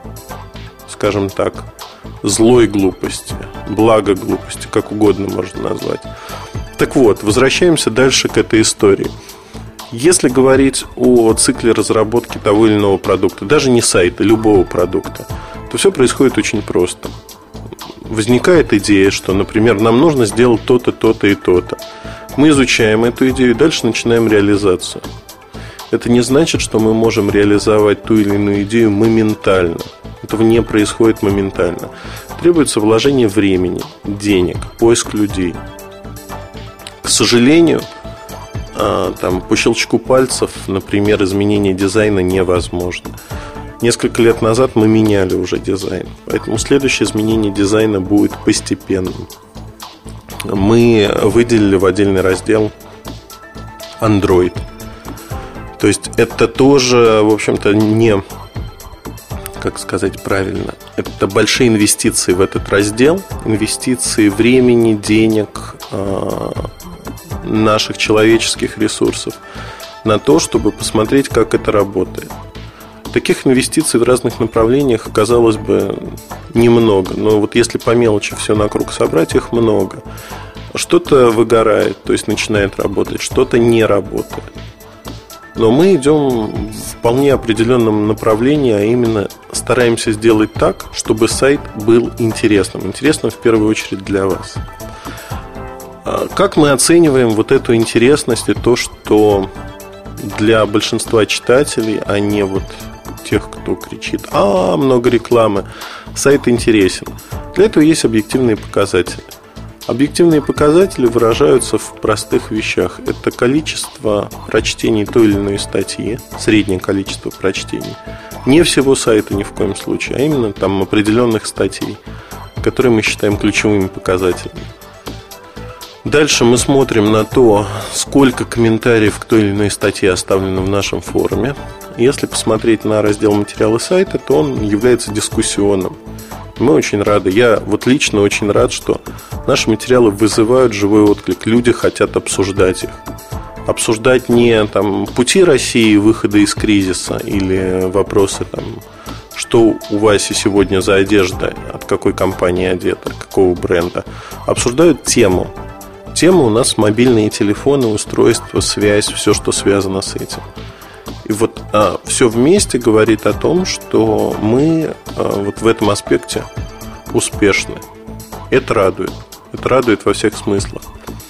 Speaker 3: скажем так, злой глупости, благо глупости, как угодно можно назвать. Так вот, возвращаемся дальше к этой истории. Если говорить о цикле разработки того или иного продукта, даже не сайта, любого продукта, то все происходит очень просто. Возникает идея, что, например, нам нужно сделать то-то, то-то и то-то. Мы изучаем эту идею и дальше начинаем реализацию. Это не значит, что мы можем реализовать ту или иную идею моментально. Этого не происходит моментально. Требуется вложение времени, денег, поиск людей. К сожалению, там, по щелчку пальцев, например, изменение дизайна невозможно. Несколько лет назад мы меняли уже дизайн, поэтому следующее изменение дизайна будет постепенным. Мы выделили в отдельный раздел Android. То есть это тоже, в общем-то, не, как сказать правильно, это большие инвестиции в этот раздел, инвестиции времени, денег, наших человеческих ресурсов на то, чтобы посмотреть, как это работает. Таких инвестиций в разных направлениях, казалось бы, немного. Но вот если по мелочи все на круг собрать, их много. Что-то выгорает, то есть начинает работать, что-то не работает. Но мы идем в вполне определенном направлении, а именно стараемся сделать так, чтобы сайт был интересным. Интересным в первую очередь для вас. Как мы оцениваем вот эту интересность и то, что для большинства читателей, а не вот тех, кто кричит: «А, много рекламы», сайт интересен. Для этого есть объективные показатели. Объективные показатели выражаются в простых вещах. Это количество прочтений той или иной статьи, среднее количество прочтений. Не всего сайта ни в коем случае, а именно там определенных статей, которые мы считаем ключевыми показателями. Дальше мы смотрим на то, сколько комментариев к той или иной статье оставлено в нашем форуме. Если посмотреть на раздел материалы сайта, то он является дискуссионным. Мы очень рады, я вот лично очень рад, что наши материалы вызывают живой отклик. Люди хотят обсуждать их. Обсуждать не там пути России, выхода из кризиса, или вопросы там, что у Васи сегодня за одежда, от какой компании одета, какого бренда. Обсуждают тему. Тема у нас мобильные телефоны, устройства, связь, все, что связано с этим. И вот а, все вместе говорит о том, что мы а, вот в этом аспекте успешны. Это радует. Это радует во всех смыслах.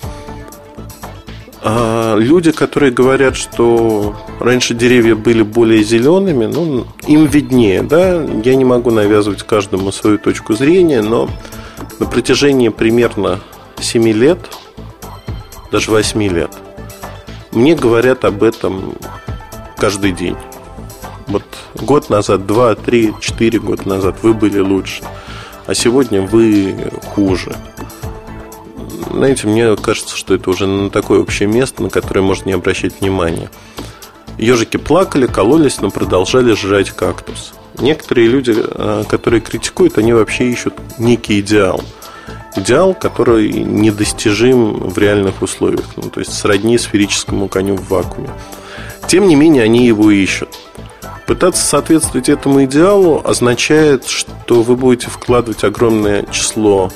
Speaker 3: А люди, которые говорят, что раньше деревья были более зелеными, ну, им виднее, да? Я не могу навязывать каждому свою точку зрения, но на протяжении примерно семи лет, даже восьми лет, Мне говорят об этом каждый день. Вот год назад, два, три, четыре года назад вы были лучше, а сегодня вы хуже. Знаете, мне кажется, что это уже на такое общее место, на которое можно не обращать внимания. Ежики плакали, кололись, но продолжали жрать кактус. Некоторые люди, которые критикуют, они вообще ищут некий идеал. Идеал, который недостижим в реальных условиях. Ну, то есть сродни сферическому коню в вакууме. Тем не менее, они его ищут. Пытаться соответствовать этому идеалу означает, что вы будете вкладывать огромное число,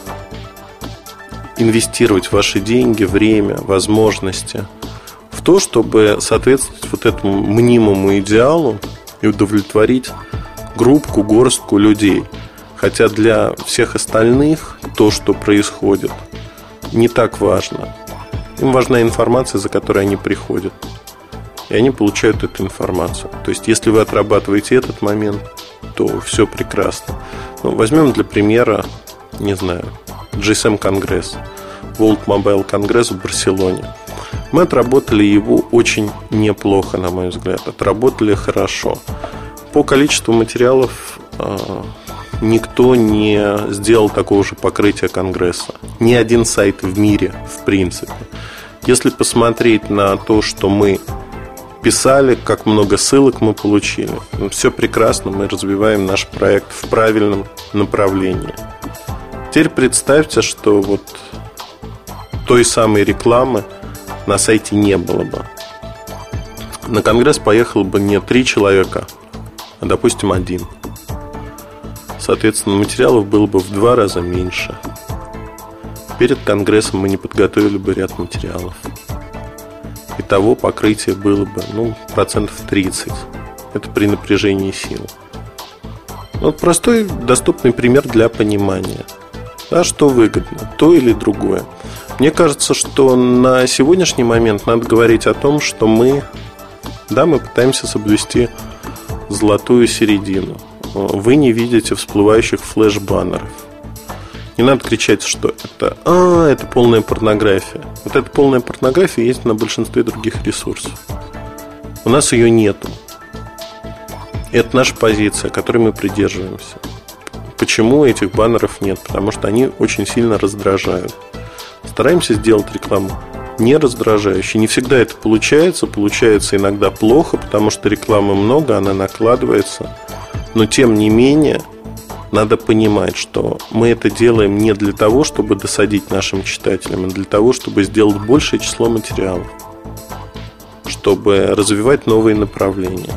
Speaker 3: инвестировать ваши деньги, время, возможности в то, чтобы соответствовать вот этому мнимому идеалу и удовлетворить группку, горстку людей. Хотя для всех остальных то, что происходит, не так важно. Им важна информация, за которой они приходят. И они получают эту информацию. То есть, если вы отрабатываете этот момент, то все прекрасно. Ну, возьмем для примера, не знаю, джи эс эм-конгресс, World Mobile Congress в Барселоне. Мы отработали его очень неплохо, на мой взгляд. Отработали хорошо. По количеству материалов никто не сделал такого же покрытия конгресса. Ни один сайт в мире, в принципе. Если посмотреть на то, что мы писали, как много ссылок мы получили, все прекрасно, мы развиваем наш проект в правильном направлении. Теперь представьте, что вот той самой рекламы на сайте не было бы. На конгресс поехало бы не три человека, а, допустим, один. Соответственно, материалов было бы в два раза меньше. Перед конгрессом мы не подготовили бы ряд материалов. Итого покрытие было бы, ну, процентов тридцать. Это при напряжении сил. Вот простой, доступный пример для понимания. А что выгодно, то или другое. Мне кажется, что на сегодняшний момент надо говорить о том, что мы, да, мы пытаемся соблюсти золотую середину. Вы не видите всплывающих флеш-баннеров. Не надо кричать, что это, а, это полная порнография. Вот эта полная порнография есть на большинстве других ресурсов. У нас ее нету. Это наша позиция, которой мы придерживаемся. Почему этих баннеров нет? Потому что они очень сильно раздражают. Стараемся сделать рекламу не раздражающей. Не всегда это получается. Получается иногда плохо, потому что рекламы много, она накладывается. Но тем не менее, надо понимать, что мы это делаем не для того, чтобы досадить нашим читателям, а для того, чтобы сделать большее число материалов, чтобы развивать новые направления.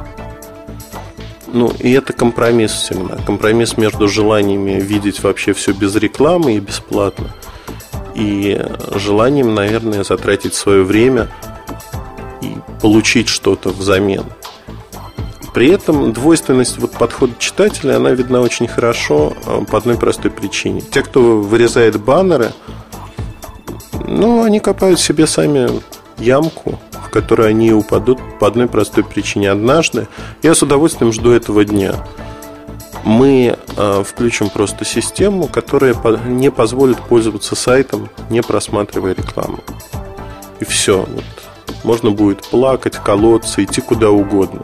Speaker 3: Ну, и это компромисс всегда. Компромисс между желаниями видеть вообще все без рекламы и бесплатно, и желанием, наверное, затратить свое время и получить что-то взамен. При этом двойственность вот подхода читателя, она видна очень хорошо по одной простой причине. Те, кто вырезает баннеры, ну, они копают себе сами ямку, в которую они упадут по одной простой причине. Однажды, я с удовольствием жду этого дня, мы э, включим просто систему, которая не позволит пользоваться сайтом, не просматривая рекламу. И все. Вот. Можно будет плакать, колоться, идти куда угодно.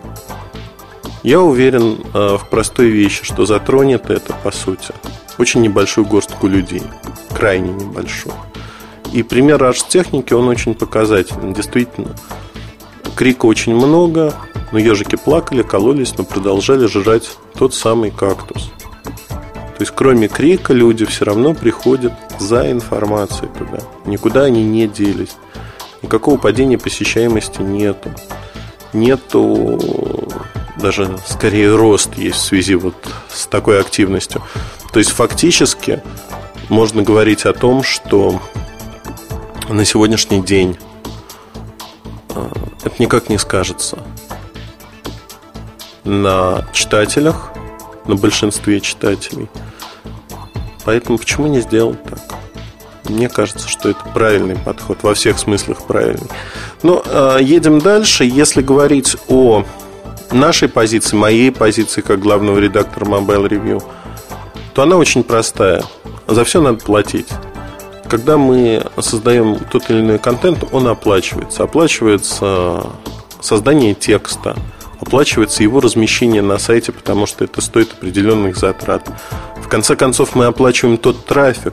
Speaker 3: Я уверен э, в простой вещи, что затронет это, по сути, очень небольшую горстку людей. Крайне небольшую. И пример Ars-техники, он очень показательный. Действительно, крика очень много, но ежики плакали, кололись, но продолжали жрать тот самый кактус. То есть, кроме крика, люди все равно приходят за информацией туда. Никуда они не делись. Никакого падения посещаемости нету. Нету... Даже скорее рост есть в связи вот с такой активностью. То есть фактически можно говорить о том, что на сегодняшний день это никак не скажется на читателях, на большинстве читателей. Поэтому почему не сделать так? Мне кажется, что это правильный подход, во всех смыслах правильный. Но едем дальше. Если говорить о нашей позиции, моей позиции как главного редактора Mobile Review, то она очень простая. За все надо платить. когда мы создаем тот или иной контент, он оплачивается. Оплачивается создание текста, оплачивается его размещение на сайте, потому что это стоит определенных затрат. В конце концов, мы оплачиваем тот трафик,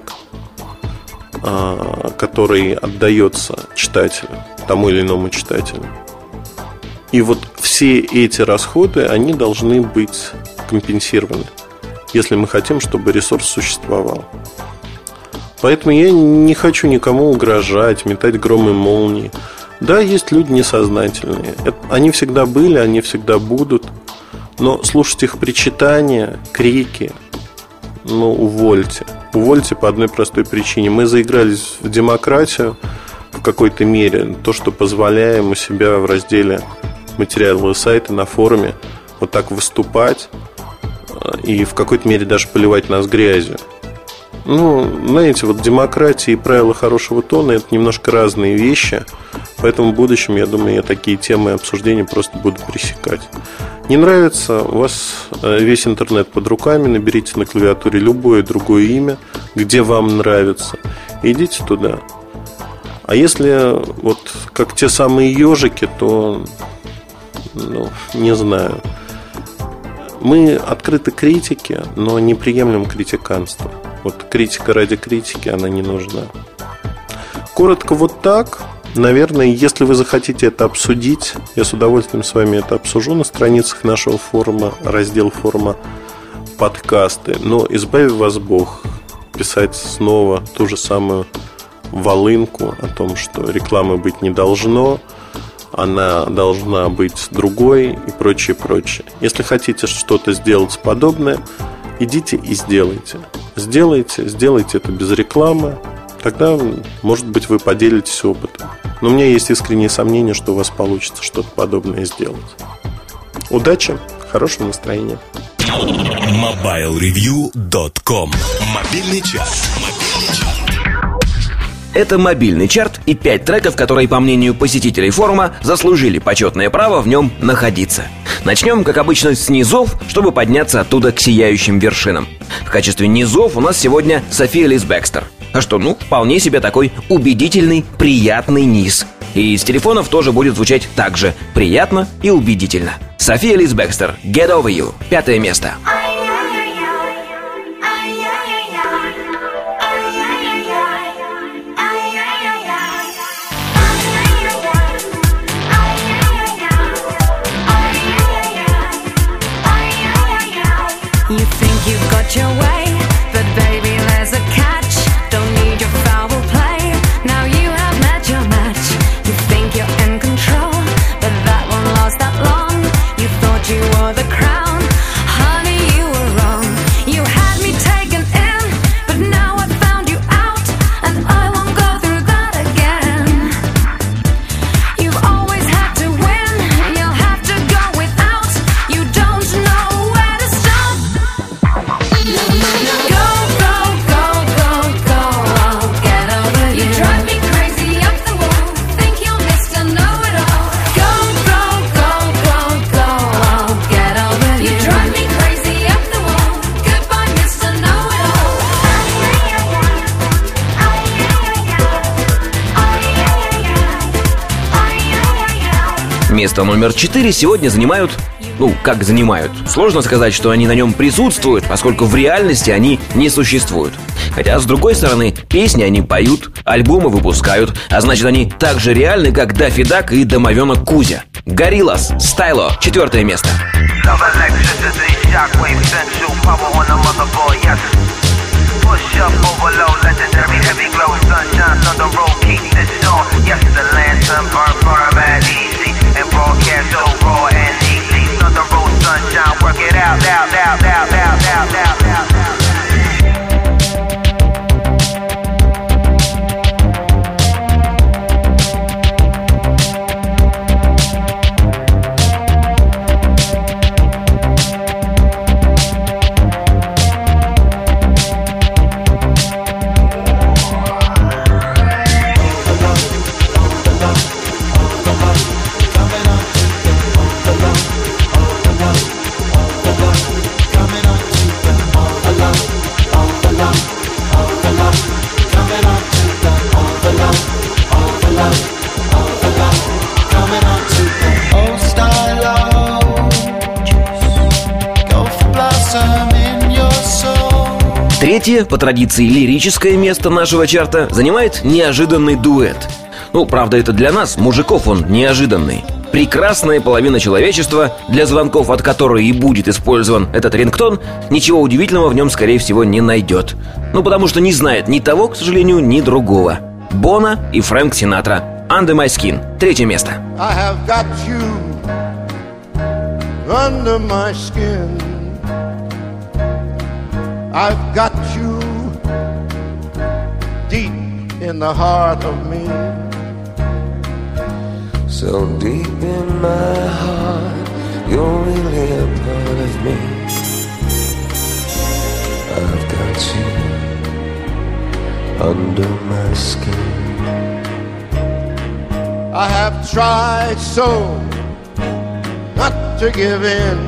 Speaker 3: который отдается читателю, тому или иному читателю. И вот все эти расходы, они должны быть компенсированы, если мы хотим, чтобы ресурс существовал. Поэтому я не хочу никому угрожать, метать гром и молнии. Да, есть люди несознательные. Они всегда были, они всегда будут. Но слушать их причитания, крики, ну, увольте. Увольте по одной простой причине. Мы заигрались в демократию в какой-то мере. То, что позволяем у себя в разделе материалы сайта на форуме вот так выступать и в какой-то мере даже поливать нас грязью. Ну, знаете, вот демократия и правила хорошего тона – это немножко разные вещи. Поэтому в будущем, я думаю, я такие темы обсуждения просто буду пресекать. Не нравится, у вас весь интернет под руками. Наберите на клавиатуре любое другое имя, где вам нравится, и идите туда. А если вот как те самые ежики, то, ну, не знаю. Мы открыты критике, но не приемлем критиканство. Вот критика ради критики, она не нужна. Коротко вот так. Наверное, если вы захотите это обсудить, я с удовольствием с вами это обсужу на страницах нашего форума, раздел форума подкасты. Но избави вас Бог писать снова ту же самую волынку о том, что рекламы быть не должно, она должна быть другой и прочее, прочее. Если хотите что-то сделать подобное, идите и сделайте. Сделайте, сделайте это без рекламы. Тогда, может быть, вы поделитесь опытом. Но у меня есть искреннее сомнение, что у вас получится что-то подобное сделать. Удачи, хорошего настроения.
Speaker 1: мобайл ревью точка ком. Мобильный час.
Speaker 2: Это мобильный чарт и пять треков, которые, по мнению посетителей форума, заслужили почетное право в нем находиться. Начнем, как обычно, с низов, чтобы подняться оттуда к сияющим вершинам. В качестве низов у нас сегодня София Лис Бекстер. А что, ну, вполне себе такой убедительный, приятный низ. И из телефонов тоже будет звучать так же приятно и убедительно. София Лис Бекстер, Get Over You, пятое место.
Speaker 5: You think you've got your way, but baby there's a catch. Don't need your foul play, now you have met your match. You think you're in control, but that won't last that long. You thought you were the crown, honey you were wrong. You had me taken in, but now I found you out, and I won't go through that again. You've always had to win, you'll have to go without. You don't know where to stop. Go, go, go, go, go, I'll get over you. You drive me crazy up the wall, think you're Mister Know-It-All. Go, go, go, go, go, I'll get over you. You drive me crazy up the wall, goodbye Mister Know-It-All.
Speaker 2: Место номер четыре сегодня занимают... Ну, как занимают? Сложно сказать, что они на нем присутствуют, поскольку в реальности они не существуют. Хотя, с другой стороны, песни они поют, альбомы выпускают, а значит, они так же реальны, как Даффи Дак и домовенок Кузя. Гориллаз, Стайло, четвертое место.
Speaker 6: Push up, overload, legendary, heavy glow, sunshine, on the road, keep this on. Yes, the land, sunburn, burn, bad, easy, and broadcast so raw and easy. On the road, sunshine, work it out, out, out, out, out, out, out, out, out.
Speaker 2: Третье, по традиции лирическое место нашего чарта, занимает неожиданный дуэт. Ну, правда, это для нас, мужиков, он неожиданный. Прекрасная половина человечества, для звонков от которой и будет использован этот рингтон, ничего удивительного в нем, скорее всего, не найдет. Ну, потому что не знает ни того, к сожалению, ни другого. Боно и Фрэнк Синатра. Under My Skin. Третье место.
Speaker 7: I have got you under my skin. I've got you deep in the heart of me.
Speaker 8: So deep in my heart, you're really a part of me. I've got you under my skin.
Speaker 7: I have tried so not to give in.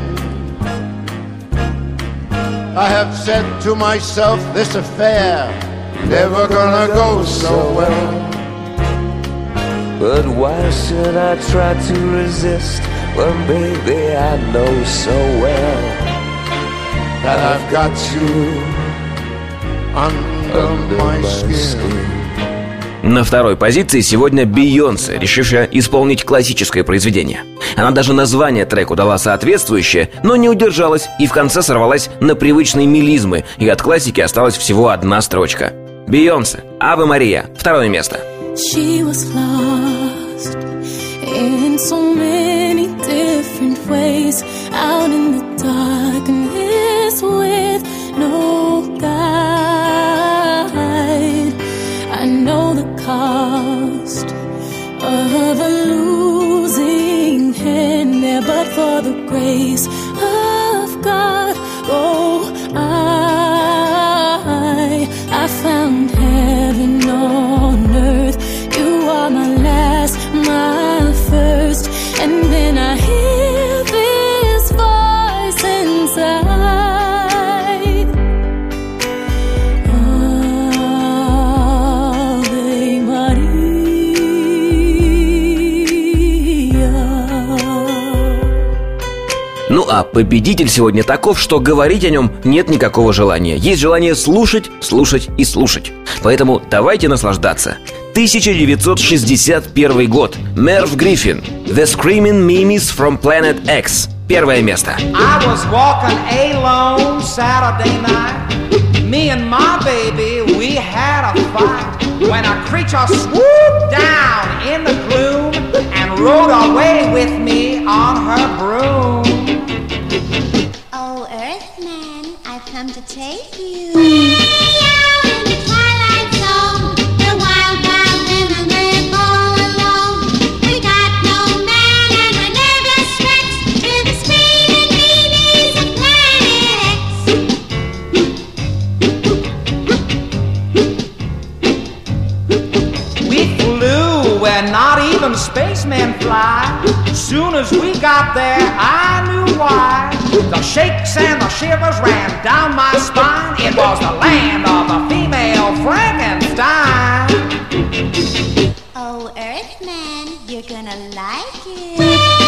Speaker 7: I have said to myself, this affair never gonna go so well.
Speaker 8: But why should I try to resist when, baby, I know so well
Speaker 7: that I've got you under, under my skin. skin.
Speaker 2: На второй позиции сегодня Бейонсе, решившая исполнить классическое произведение. Она даже название треку дала соответствующее, но не удержалась и в конце сорвалась на привычные мелизмы, и от классики осталась всего одна строчка. Бейонсе, Аве Мария, второе место.
Speaker 9: She was lost in so many different ways, out in the darkness with no guide. I know the cost of a losing hand there, but for the grace of God, oh, I, I found heaven on earth. You are my last, my first, and then I hear this voice inside. Ave Maria.
Speaker 2: Ну а победитель сегодня таков, что говорить о нем нет никакого желания. Есть желание слушать, слушать и слушать. Поэтому давайте наслаждаться. тысяча девятьсот шестьдесят первый год. Мерв Гриффин. The Screaming Mimes from Planet X. Первое место.
Speaker 10: I was walking alone Saturday night. Me and my baby, we had a fight. When a creature swooped down in the gloom and rode away with me on her broom.
Speaker 11: Oh, Earthman, I've come to take you.
Speaker 10: Not even spacemen fly. Soon as we got there, I knew why. The shakes and the shivers ran down my spine. It was the land of the female Frankenstein.
Speaker 11: Oh, Earthman, you're gonna like it.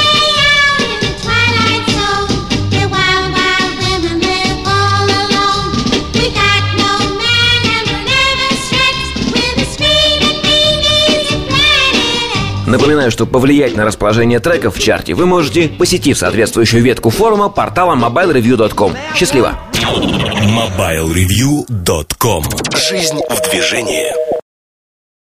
Speaker 2: Напоминаю, что повлиять на расположение треков в чарте вы можете, посетив соответствующую ветку форума портала мобайл ревью точка ком. Счастливо!
Speaker 1: мобайл ревью точка ком. Жизнь в движении.